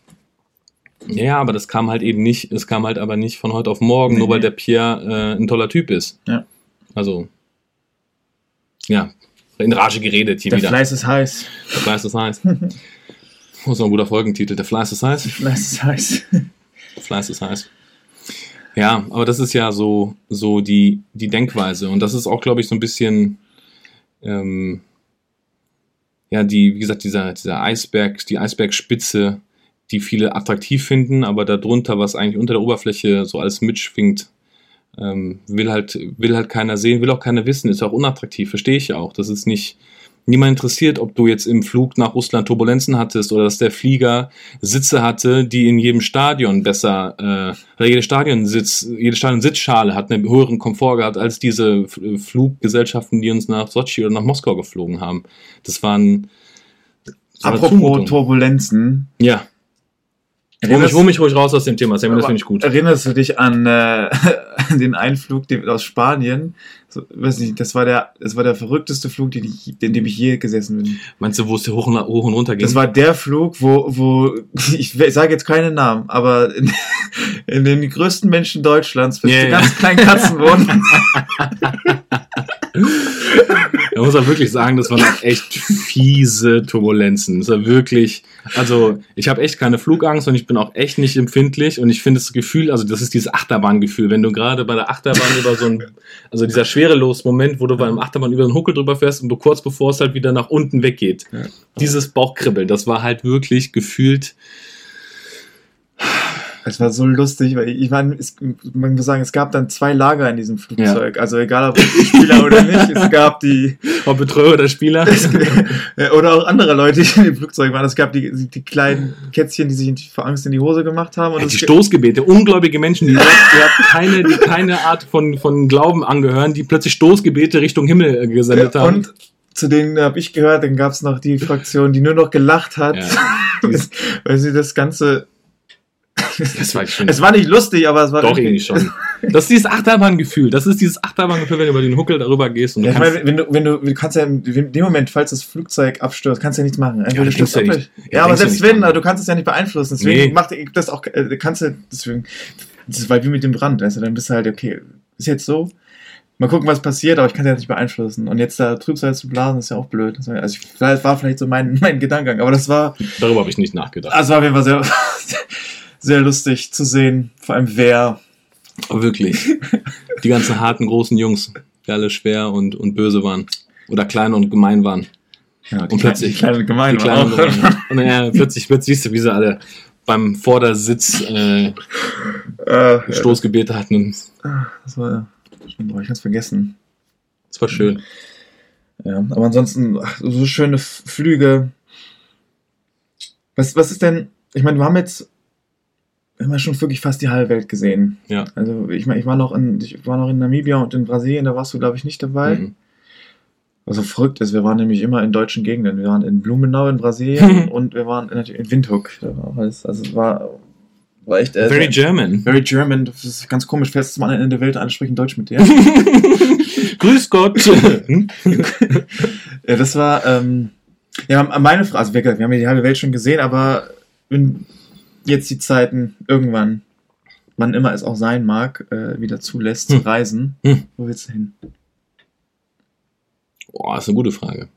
Ja, aber das kam halt eben nicht, es kam halt aber nicht von heute auf morgen, nee, nur weil der Pierre äh, ein toller Typ ist. Ja. Also, ja, in Rage geredet hier der wieder. Der Fleiß ist heiß. Der Fleiß ist heiß. Das ist ein guter Folgentitel. Der Fleiß ist heiß. Der Fleiß ist heiß. Der Fleiß ist heiß. Ja, aber das ist ja so, so die, die Denkweise. Und das ist auch, glaube ich, so ein bisschen, ähm, ja, die, wie gesagt, dieser, dieser Eisberg, die Eisbergspitze, die viele attraktiv finden, aber darunter, was eigentlich unter der Oberfläche so alles mitschwingt, ähm, will halt, will halt keiner sehen, will auch keiner wissen, ist auch unattraktiv, verstehe ich ja auch. Das ist nicht, niemand interessiert, ob du jetzt im Flug nach Russland Turbulenzen hattest oder dass der Flieger Sitze hatte, die in jedem Stadion besser, äh, oder jede Stadionsitz, jede Stadionsitzschale hat einen höheren Komfort gehabt als diese Fluggesellschaften, die uns nach Sochi oder nach Moskau geflogen haben. Das waren, das war Apropos Turbulenzen. Ja. Hol mich, hol mich ruhig raus aus dem Thema, Sam, das finde ich gut. Erinnerst du dich an, äh, an den Einflug den, aus Spanien? So, weiß nicht, das war der, das war der verrückteste Flug, den ich, in dem ich je gesessen bin. Meinst du, wo es hoch und, hoch und runter ging? Das war der Flug, wo, wo ich sage jetzt keine Namen, aber in, in den größten Menschen Deutschlands, bis yeah, die ja. ganz kleinen Katzen wohnen. Man muss auch wirklich sagen, das waren echt fiese Turbulenzen. Das war wirklich, also ich habe echt keine Flugangst und ich bin auch echt nicht empfindlich und ich finde das Gefühl, also das ist dieses Achterbahngefühl, wenn du gerade bei der Achterbahn über so ein, also dieser Schwerelos-Moment, wo du bei einem Achterbahn über einen Huckel drüber fährst und du kurz bevor es halt wieder nach unten weggeht. Ja. Dieses Bauchkribbeln, das war halt wirklich gefühlt. Es war so lustig, weil ich meine, es, man muss sagen, es gab dann zwei Lager in diesem Flugzeug. Ja. Also egal, ob Spieler oder nicht, es gab die... Ob Betreuer oder Spieler. Es, oder auch andere Leute, die in dem Flugzeug waren. Es gab die, die kleinen Kätzchen, die sich vor Angst in die Hose gemacht haben. Und ja, die Stoßgebete, ungläubige Menschen, die, die, keine, die keine Art von, von Glauben angehören, die plötzlich Stoßgebete Richtung Himmel gesendet ja, haben. Und zu denen habe ich gehört, dann gab es noch die Fraktion, die nur noch gelacht hat, ja, das, weil sie das Ganze... Das war schon es war nicht lustig, aber es war... Doch, irgendwie schon. Das ist dieses Achterbahngefühl. Das ist dieses Achterbahngefühl, wenn du über den Huckel darüber gehst. Und du ja, kannst ich meine, wenn du, wenn du, du kannst ja in dem Moment, falls das Flugzeug abstürzt, kannst du ja nichts machen. Ja, das ja, ja, nicht. ja, ja aber selbst wenn, du kannst es ja nicht beeinflussen. Deswegen nee. macht das auch, kannst du, deswegen, das ist weil wie mit dem Brand, weißt du, dann bist du halt, okay, ist jetzt so, mal gucken, was passiert, aber ich kann es ja nicht beeinflussen. Und jetzt da Trübsal zu blasen, ist ja auch blöd. Also, ich, das war vielleicht so mein, mein Gedankengang, aber das war... Darüber habe ich nicht nachgedacht. Also, war auf jeden Fall sehr, sehr lustig zu sehen, vor allem wer... Aber wirklich. Die ganzen harten, großen Jungs, die alle schwer und, und böse waren. Oder klein und gemein waren. Ja, und plötzlich... Die kleinen und gemein die kleinen und gemein. Und ja, plötzlich, plötzlich siehst du, wie sie alle beim Vordersitz äh, äh, Stoßgebete hatten. Und das war... Boah, ich hab's vergessen. Das war schön. Ja, aber ansonsten, ach, so schöne F- Flüge. Was, was ist denn, ich meine, wir haben jetzt wir haben ja schon wirklich fast die halbe Welt gesehen. Ja. Also ich meine, ich war noch in, ich war noch in Namibia und in Brasilien, da warst du, glaube ich, nicht dabei. Mhm. Was so verrückt ist, wir waren nämlich immer in deutschen Gegenden. Wir waren in Blumenau in Brasilien und wir waren in, in Windhoek. Also es war... War echt, äh, very German. Very German. Das ist ganz komisch. Fährst du mal in der Welt an, sprechen Deutsch mit dir. Grüß Gott. Ja, das war, ähm, ja, meine Frage, also wir, wir haben ja die halbe Welt schon gesehen, aber wenn jetzt die Zeiten irgendwann, wann immer es auch sein mag, äh, wieder zulässt hm. zu reisen, hm. wo willst du hin? Boah, ist eine gute Frage.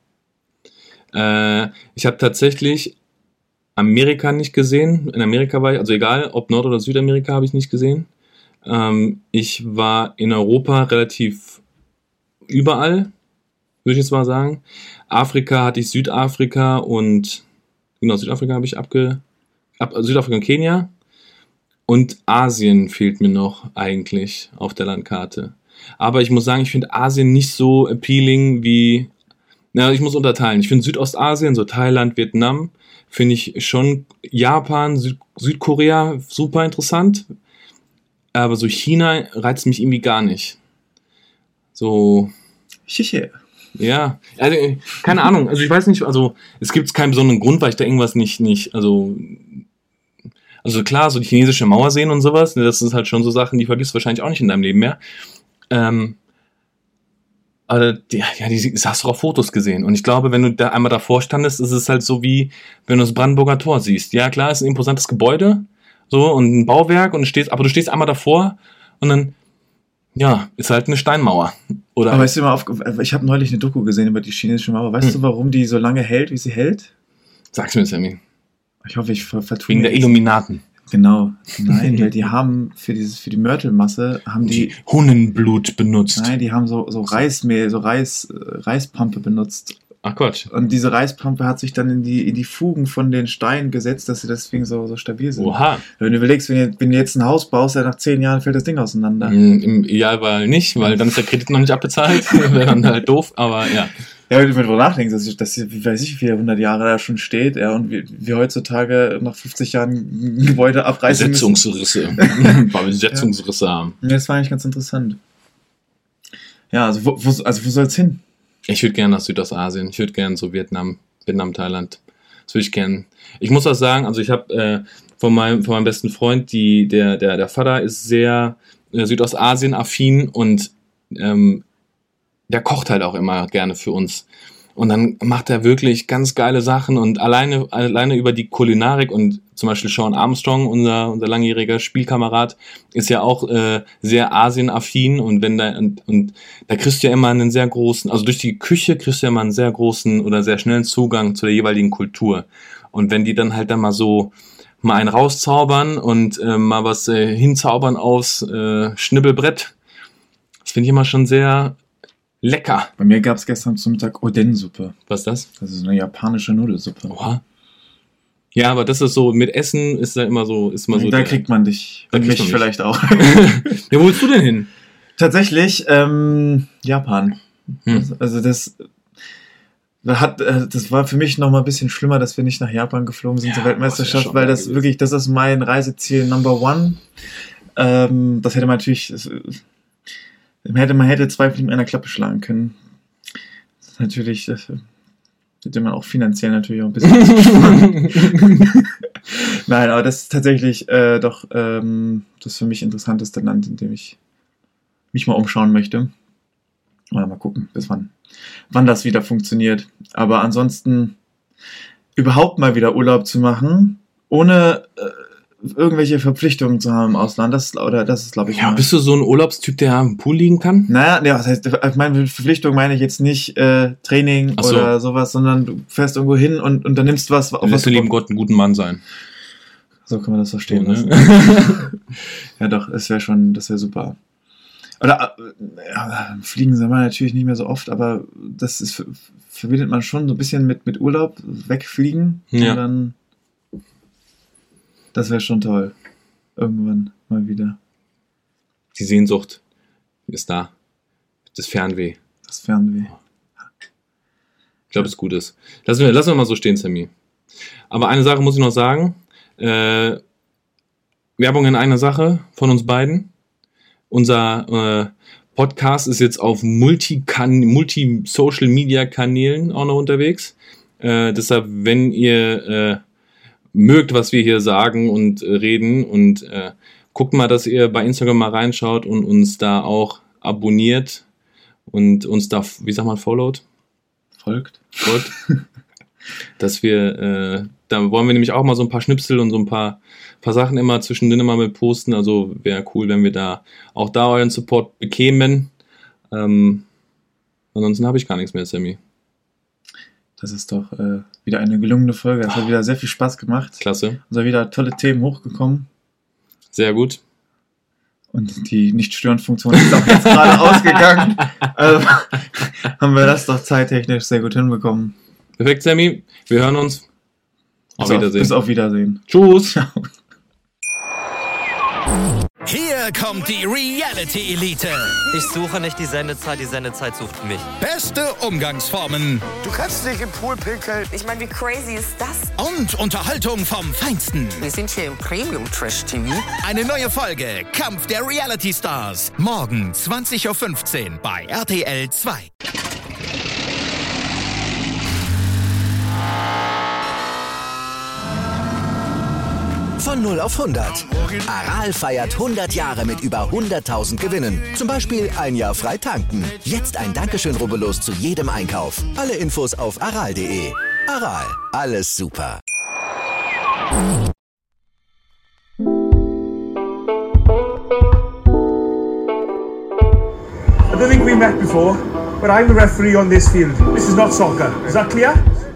Äh, ich habe tatsächlich Amerika nicht gesehen. In Amerika war ich, also egal, ob Nord- oder Südamerika, habe ich nicht gesehen. Ähm, ich war in Europa relativ überall, würde ich jetzt mal sagen. Afrika hatte ich Südafrika und genau, Südafrika habe ich abge... Ab, Südafrika und Kenia. Und Asien fehlt mir noch eigentlich auf der Landkarte. Aber ich muss sagen, ich finde Asien nicht so appealing wie... Na, ich muss unterteilen. Ich finde Südostasien, so Thailand, Vietnam, finde ich schon Japan, Süd- Südkorea super interessant. Aber so China reizt mich irgendwie gar nicht. So... Chiche. Ja, also keine Ahnung. Also ich weiß nicht, also es gibt keinen besonderen Grund, weil ich da irgendwas nicht, nicht, also... Also klar, so die chinesische Mauer sehen und sowas, das sind halt schon so Sachen, die vergisst du wahrscheinlich auch nicht in deinem Leben mehr. Ähm... Aber die, ja, die, das hast du auf Fotos gesehen. Und ich glaube, wenn du da einmal davor standest, ist es halt so wie, wenn du das Brandenburger Tor siehst. Ja, klar, ist ein imposantes Gebäude, so, und ein Bauwerk, und du stehst, aber du stehst einmal davor, und dann, ja, ist halt eine Steinmauer. Oder aber weißt du mal, auf, ich habe neulich eine Doku gesehen über die chinesische Mauer. Weißt hm. du, warum die so lange hält, wie sie hält? Sag's mir, Sammy. Ich hoffe, ich vertue Wegen der Illuminaten. Genau. Nein, weil die haben für dieses, für die Mörtelmasse haben die, die Hunnenblut benutzt. Nein, die haben so, so Reismehl, so Reis, Reispampe benutzt. Ach Quatsch. Und diese Reispampe hat sich dann in die, in die Fugen von den Steinen gesetzt, dass sie deswegen so, so stabil sind. Oha. Wenn du überlegst, wenn du, wenn du jetzt ein Haus baust, ja, nach zehn Jahren fällt das Ding auseinander. Im Idealfall nicht, weil dann ist der Kredit noch nicht abbezahlt. Wäre dann halt doof, aber ja. Ja, wenn du darüber nachdenkst, dass, dass wie weiß ich, wie viele hundert Jahre da schon steht, ja, und wir, wir heutzutage nach fünfzig Jahren ein Gebäude abreißen Besetzungsrisse. Weil wir Besetzungsrisse ja. haben. Ja, das war eigentlich ganz interessant. Ja, also wo, wo, also wo soll's hin? Ich würde gerne nach Südostasien. Ich würde gerne so Vietnam, Vietnam, Thailand. Das würde ich gerne. Ich muss auch sagen, also ich habe äh, von meinem von meinem besten Freund, die der der der Vater ist sehr äh, Südostasien-affin und ähm, der kocht halt auch immer gerne für uns. Und dann macht er wirklich ganz geile Sachen und alleine, alleine über die Kulinarik und zum Beispiel Sean Armstrong, unser, unser langjähriger Spielkamerad, ist ja auch äh, sehr asienaffin und wenn da, und, und da kriegst du ja immer einen sehr großen, also durch die Küche kriegst du ja immer einen sehr großen oder sehr schnellen Zugang zu der jeweiligen Kultur. Und wenn die dann halt dann mal so mal einen rauszaubern und äh, mal was äh, hinzaubern aufs äh, Schnibbelbrett, das finde ich immer schon sehr lecker. Bei mir gab es gestern zum Mittag Oden-Suppe. Was ist das? Das ist eine japanische Nudelsuppe. Oha. Ja, aber das ist so, mit Essen ist da immer so, ist mal so. Da der, kriegt man dich. Da und mich mich vielleicht auch. Ja, wo willst du denn hin? Tatsächlich, ähm, Japan. Hm. Also das, das hat, das war für mich noch mal ein bisschen schlimmer, dass wir nicht nach Japan geflogen sind ja, zur Weltmeisterschaft, ja weil das gewesen. wirklich, das ist mein Reiseziel Number One. Ähm, das hätte man natürlich, das, Man hätte, man hätte zwei Fliegen mit einer Klappe schlagen können. natürlich, das wird man auch finanziell natürlich auch ein bisschen Nein, aber das ist tatsächlich äh, doch ähm, das für mich interessanteste Land, in dem ich mich mal umschauen möchte. Oder mal gucken, bis wann, wann das wieder funktioniert. Aber ansonsten überhaupt mal wieder Urlaub zu machen, ohne äh, irgendwelche Verpflichtungen zu haben im Ausland, das, oder das ist, glaube ich, Ja, mal. bist du so ein Urlaubstyp, der am Pool liegen kann? Naja, nee, was heißt, meine Verpflichtung meine ich jetzt nicht äh, Training Ach so. oder sowas, sondern du fährst irgendwo hin und unternimmst was. Auf Lässt was du lieben Gott einen guten Mann sein. So kann man das verstehen. So, ne? lassen. Ja doch, das wäre schon, das wäre super. Oder äh, ja, fliegen sind wir natürlich nicht mehr so oft, aber das ist, verbindet man schon so ein bisschen mit, mit Urlaub, wegfliegen Ja. und dann, das wäre schon toll. Irgendwann mal wieder. Die Sehnsucht ist da. Das Fernweh. Das Fernweh. Ich glaube, es gut ist. Lassen wir, lassen wir mal so stehen, Sammy. Aber eine Sache muss ich noch sagen. Äh, Werbung in einer Sache von uns beiden. Unser äh, Podcast ist jetzt auf Multi-Kan- Multi-Social-Media-Kanälen auch noch unterwegs. Äh, deshalb, wenn ihr äh, mögt, was wir hier sagen und äh, reden und äh, guckt mal, dass ihr bei Instagram mal reinschaut und uns da auch abonniert und uns da, wie sagt man, followt? Folgt. Folgt. Dass wir, äh, da wollen wir nämlich auch mal so ein paar Schnipsel und so ein paar, paar Sachen immer zwischendrin immer mit posten. Also wäre cool, wenn wir da auch da euren Support bekämen. Ähm, ansonsten habe ich gar nichts mehr, Sammy. Das ist doch äh, wieder eine gelungene Folge. Das hat wieder sehr viel Spaß gemacht. Klasse. Es sind wieder tolle Themen hochgekommen. Sehr gut. Und die Nicht-Stören-Funktion ist auch jetzt gerade ausgegangen. Also haben wir das doch zeittechnisch sehr gut hinbekommen. Perfekt, Sammy. Wir hören uns. Auf Bis Wiedersehen. Bis auf Wiedersehen. Tschüss. Ciao. Hier kommt die Reality Elite. Ich suche nicht die Sendezeit, die Sendezeit sucht mich. Beste Umgangsformen Du kannst dich im Pool pinkeln. Ich meine, wie crazy ist das? und Unterhaltung vom Feinsten. Wir sind hier im Premium-Trash-T V. Eine neue Folge Kampf der Reality Stars. Morgen zwanzig Uhr fünfzehn bei R T L zwei. Von null auf hundert. Aral feiert hundert Jahre mit über hunderttausend Gewinnen. Zum Beispiel ein Jahr frei tanken. Jetzt ein Dankeschön, rubbellos zu jedem Einkauf. Alle Infos auf aral punkt de. Aral, alles super. I don't think we met before, but I'm the referee on this field. This is not soccer. Is that clear?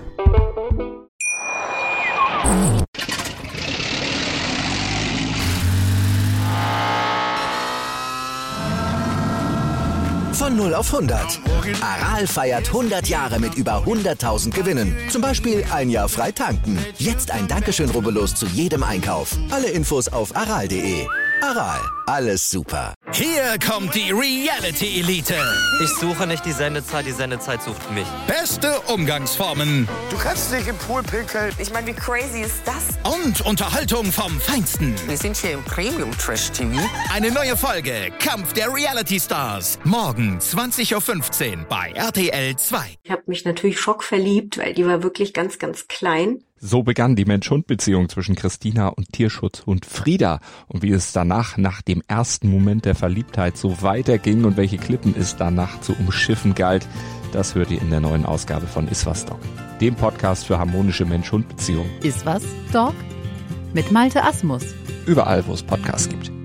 Von null auf hundert. Aral feiert hundert Jahre mit über hunderttausend Gewinnen. Zum Beispiel ein Jahr frei tanken. Jetzt ein Dankeschön, rubbellos zu jedem Einkauf. Alle Infos auf aral punkt de. Aral, alles super. Hier kommt die Reality Elite. Ich suche nicht die Sendezeit, die Sendezeit sucht mich. Beste Umgangsformen Du kannst dich im Pool pinkeln. Ich meine, wie crazy ist das? und Unterhaltung vom Feinsten. Wir sind hier im Premium-Trash-T V. Eine neue Folge Kampf der Reality Stars. Morgen zwanzig Uhr fünfzehn bei R T L zwei. Ich habe mich natürlich schockverliebt, weil die war wirklich ganz, ganz klein. So begann die Mensch-Hund-Beziehung zwischen Christina und Tierschutzhund Frieda. Und wie es danach, nach dem ersten Moment der Verliebtheit, so weiterging und welche Klippen es danach zu umschiffen galt, das hört ihr in der neuen Ausgabe von Iswas Dog, dem Podcast für harmonische Mensch-Hund-Beziehungen. Iswas Dog mit Malte Asmus. Überall, wo es Podcasts gibt.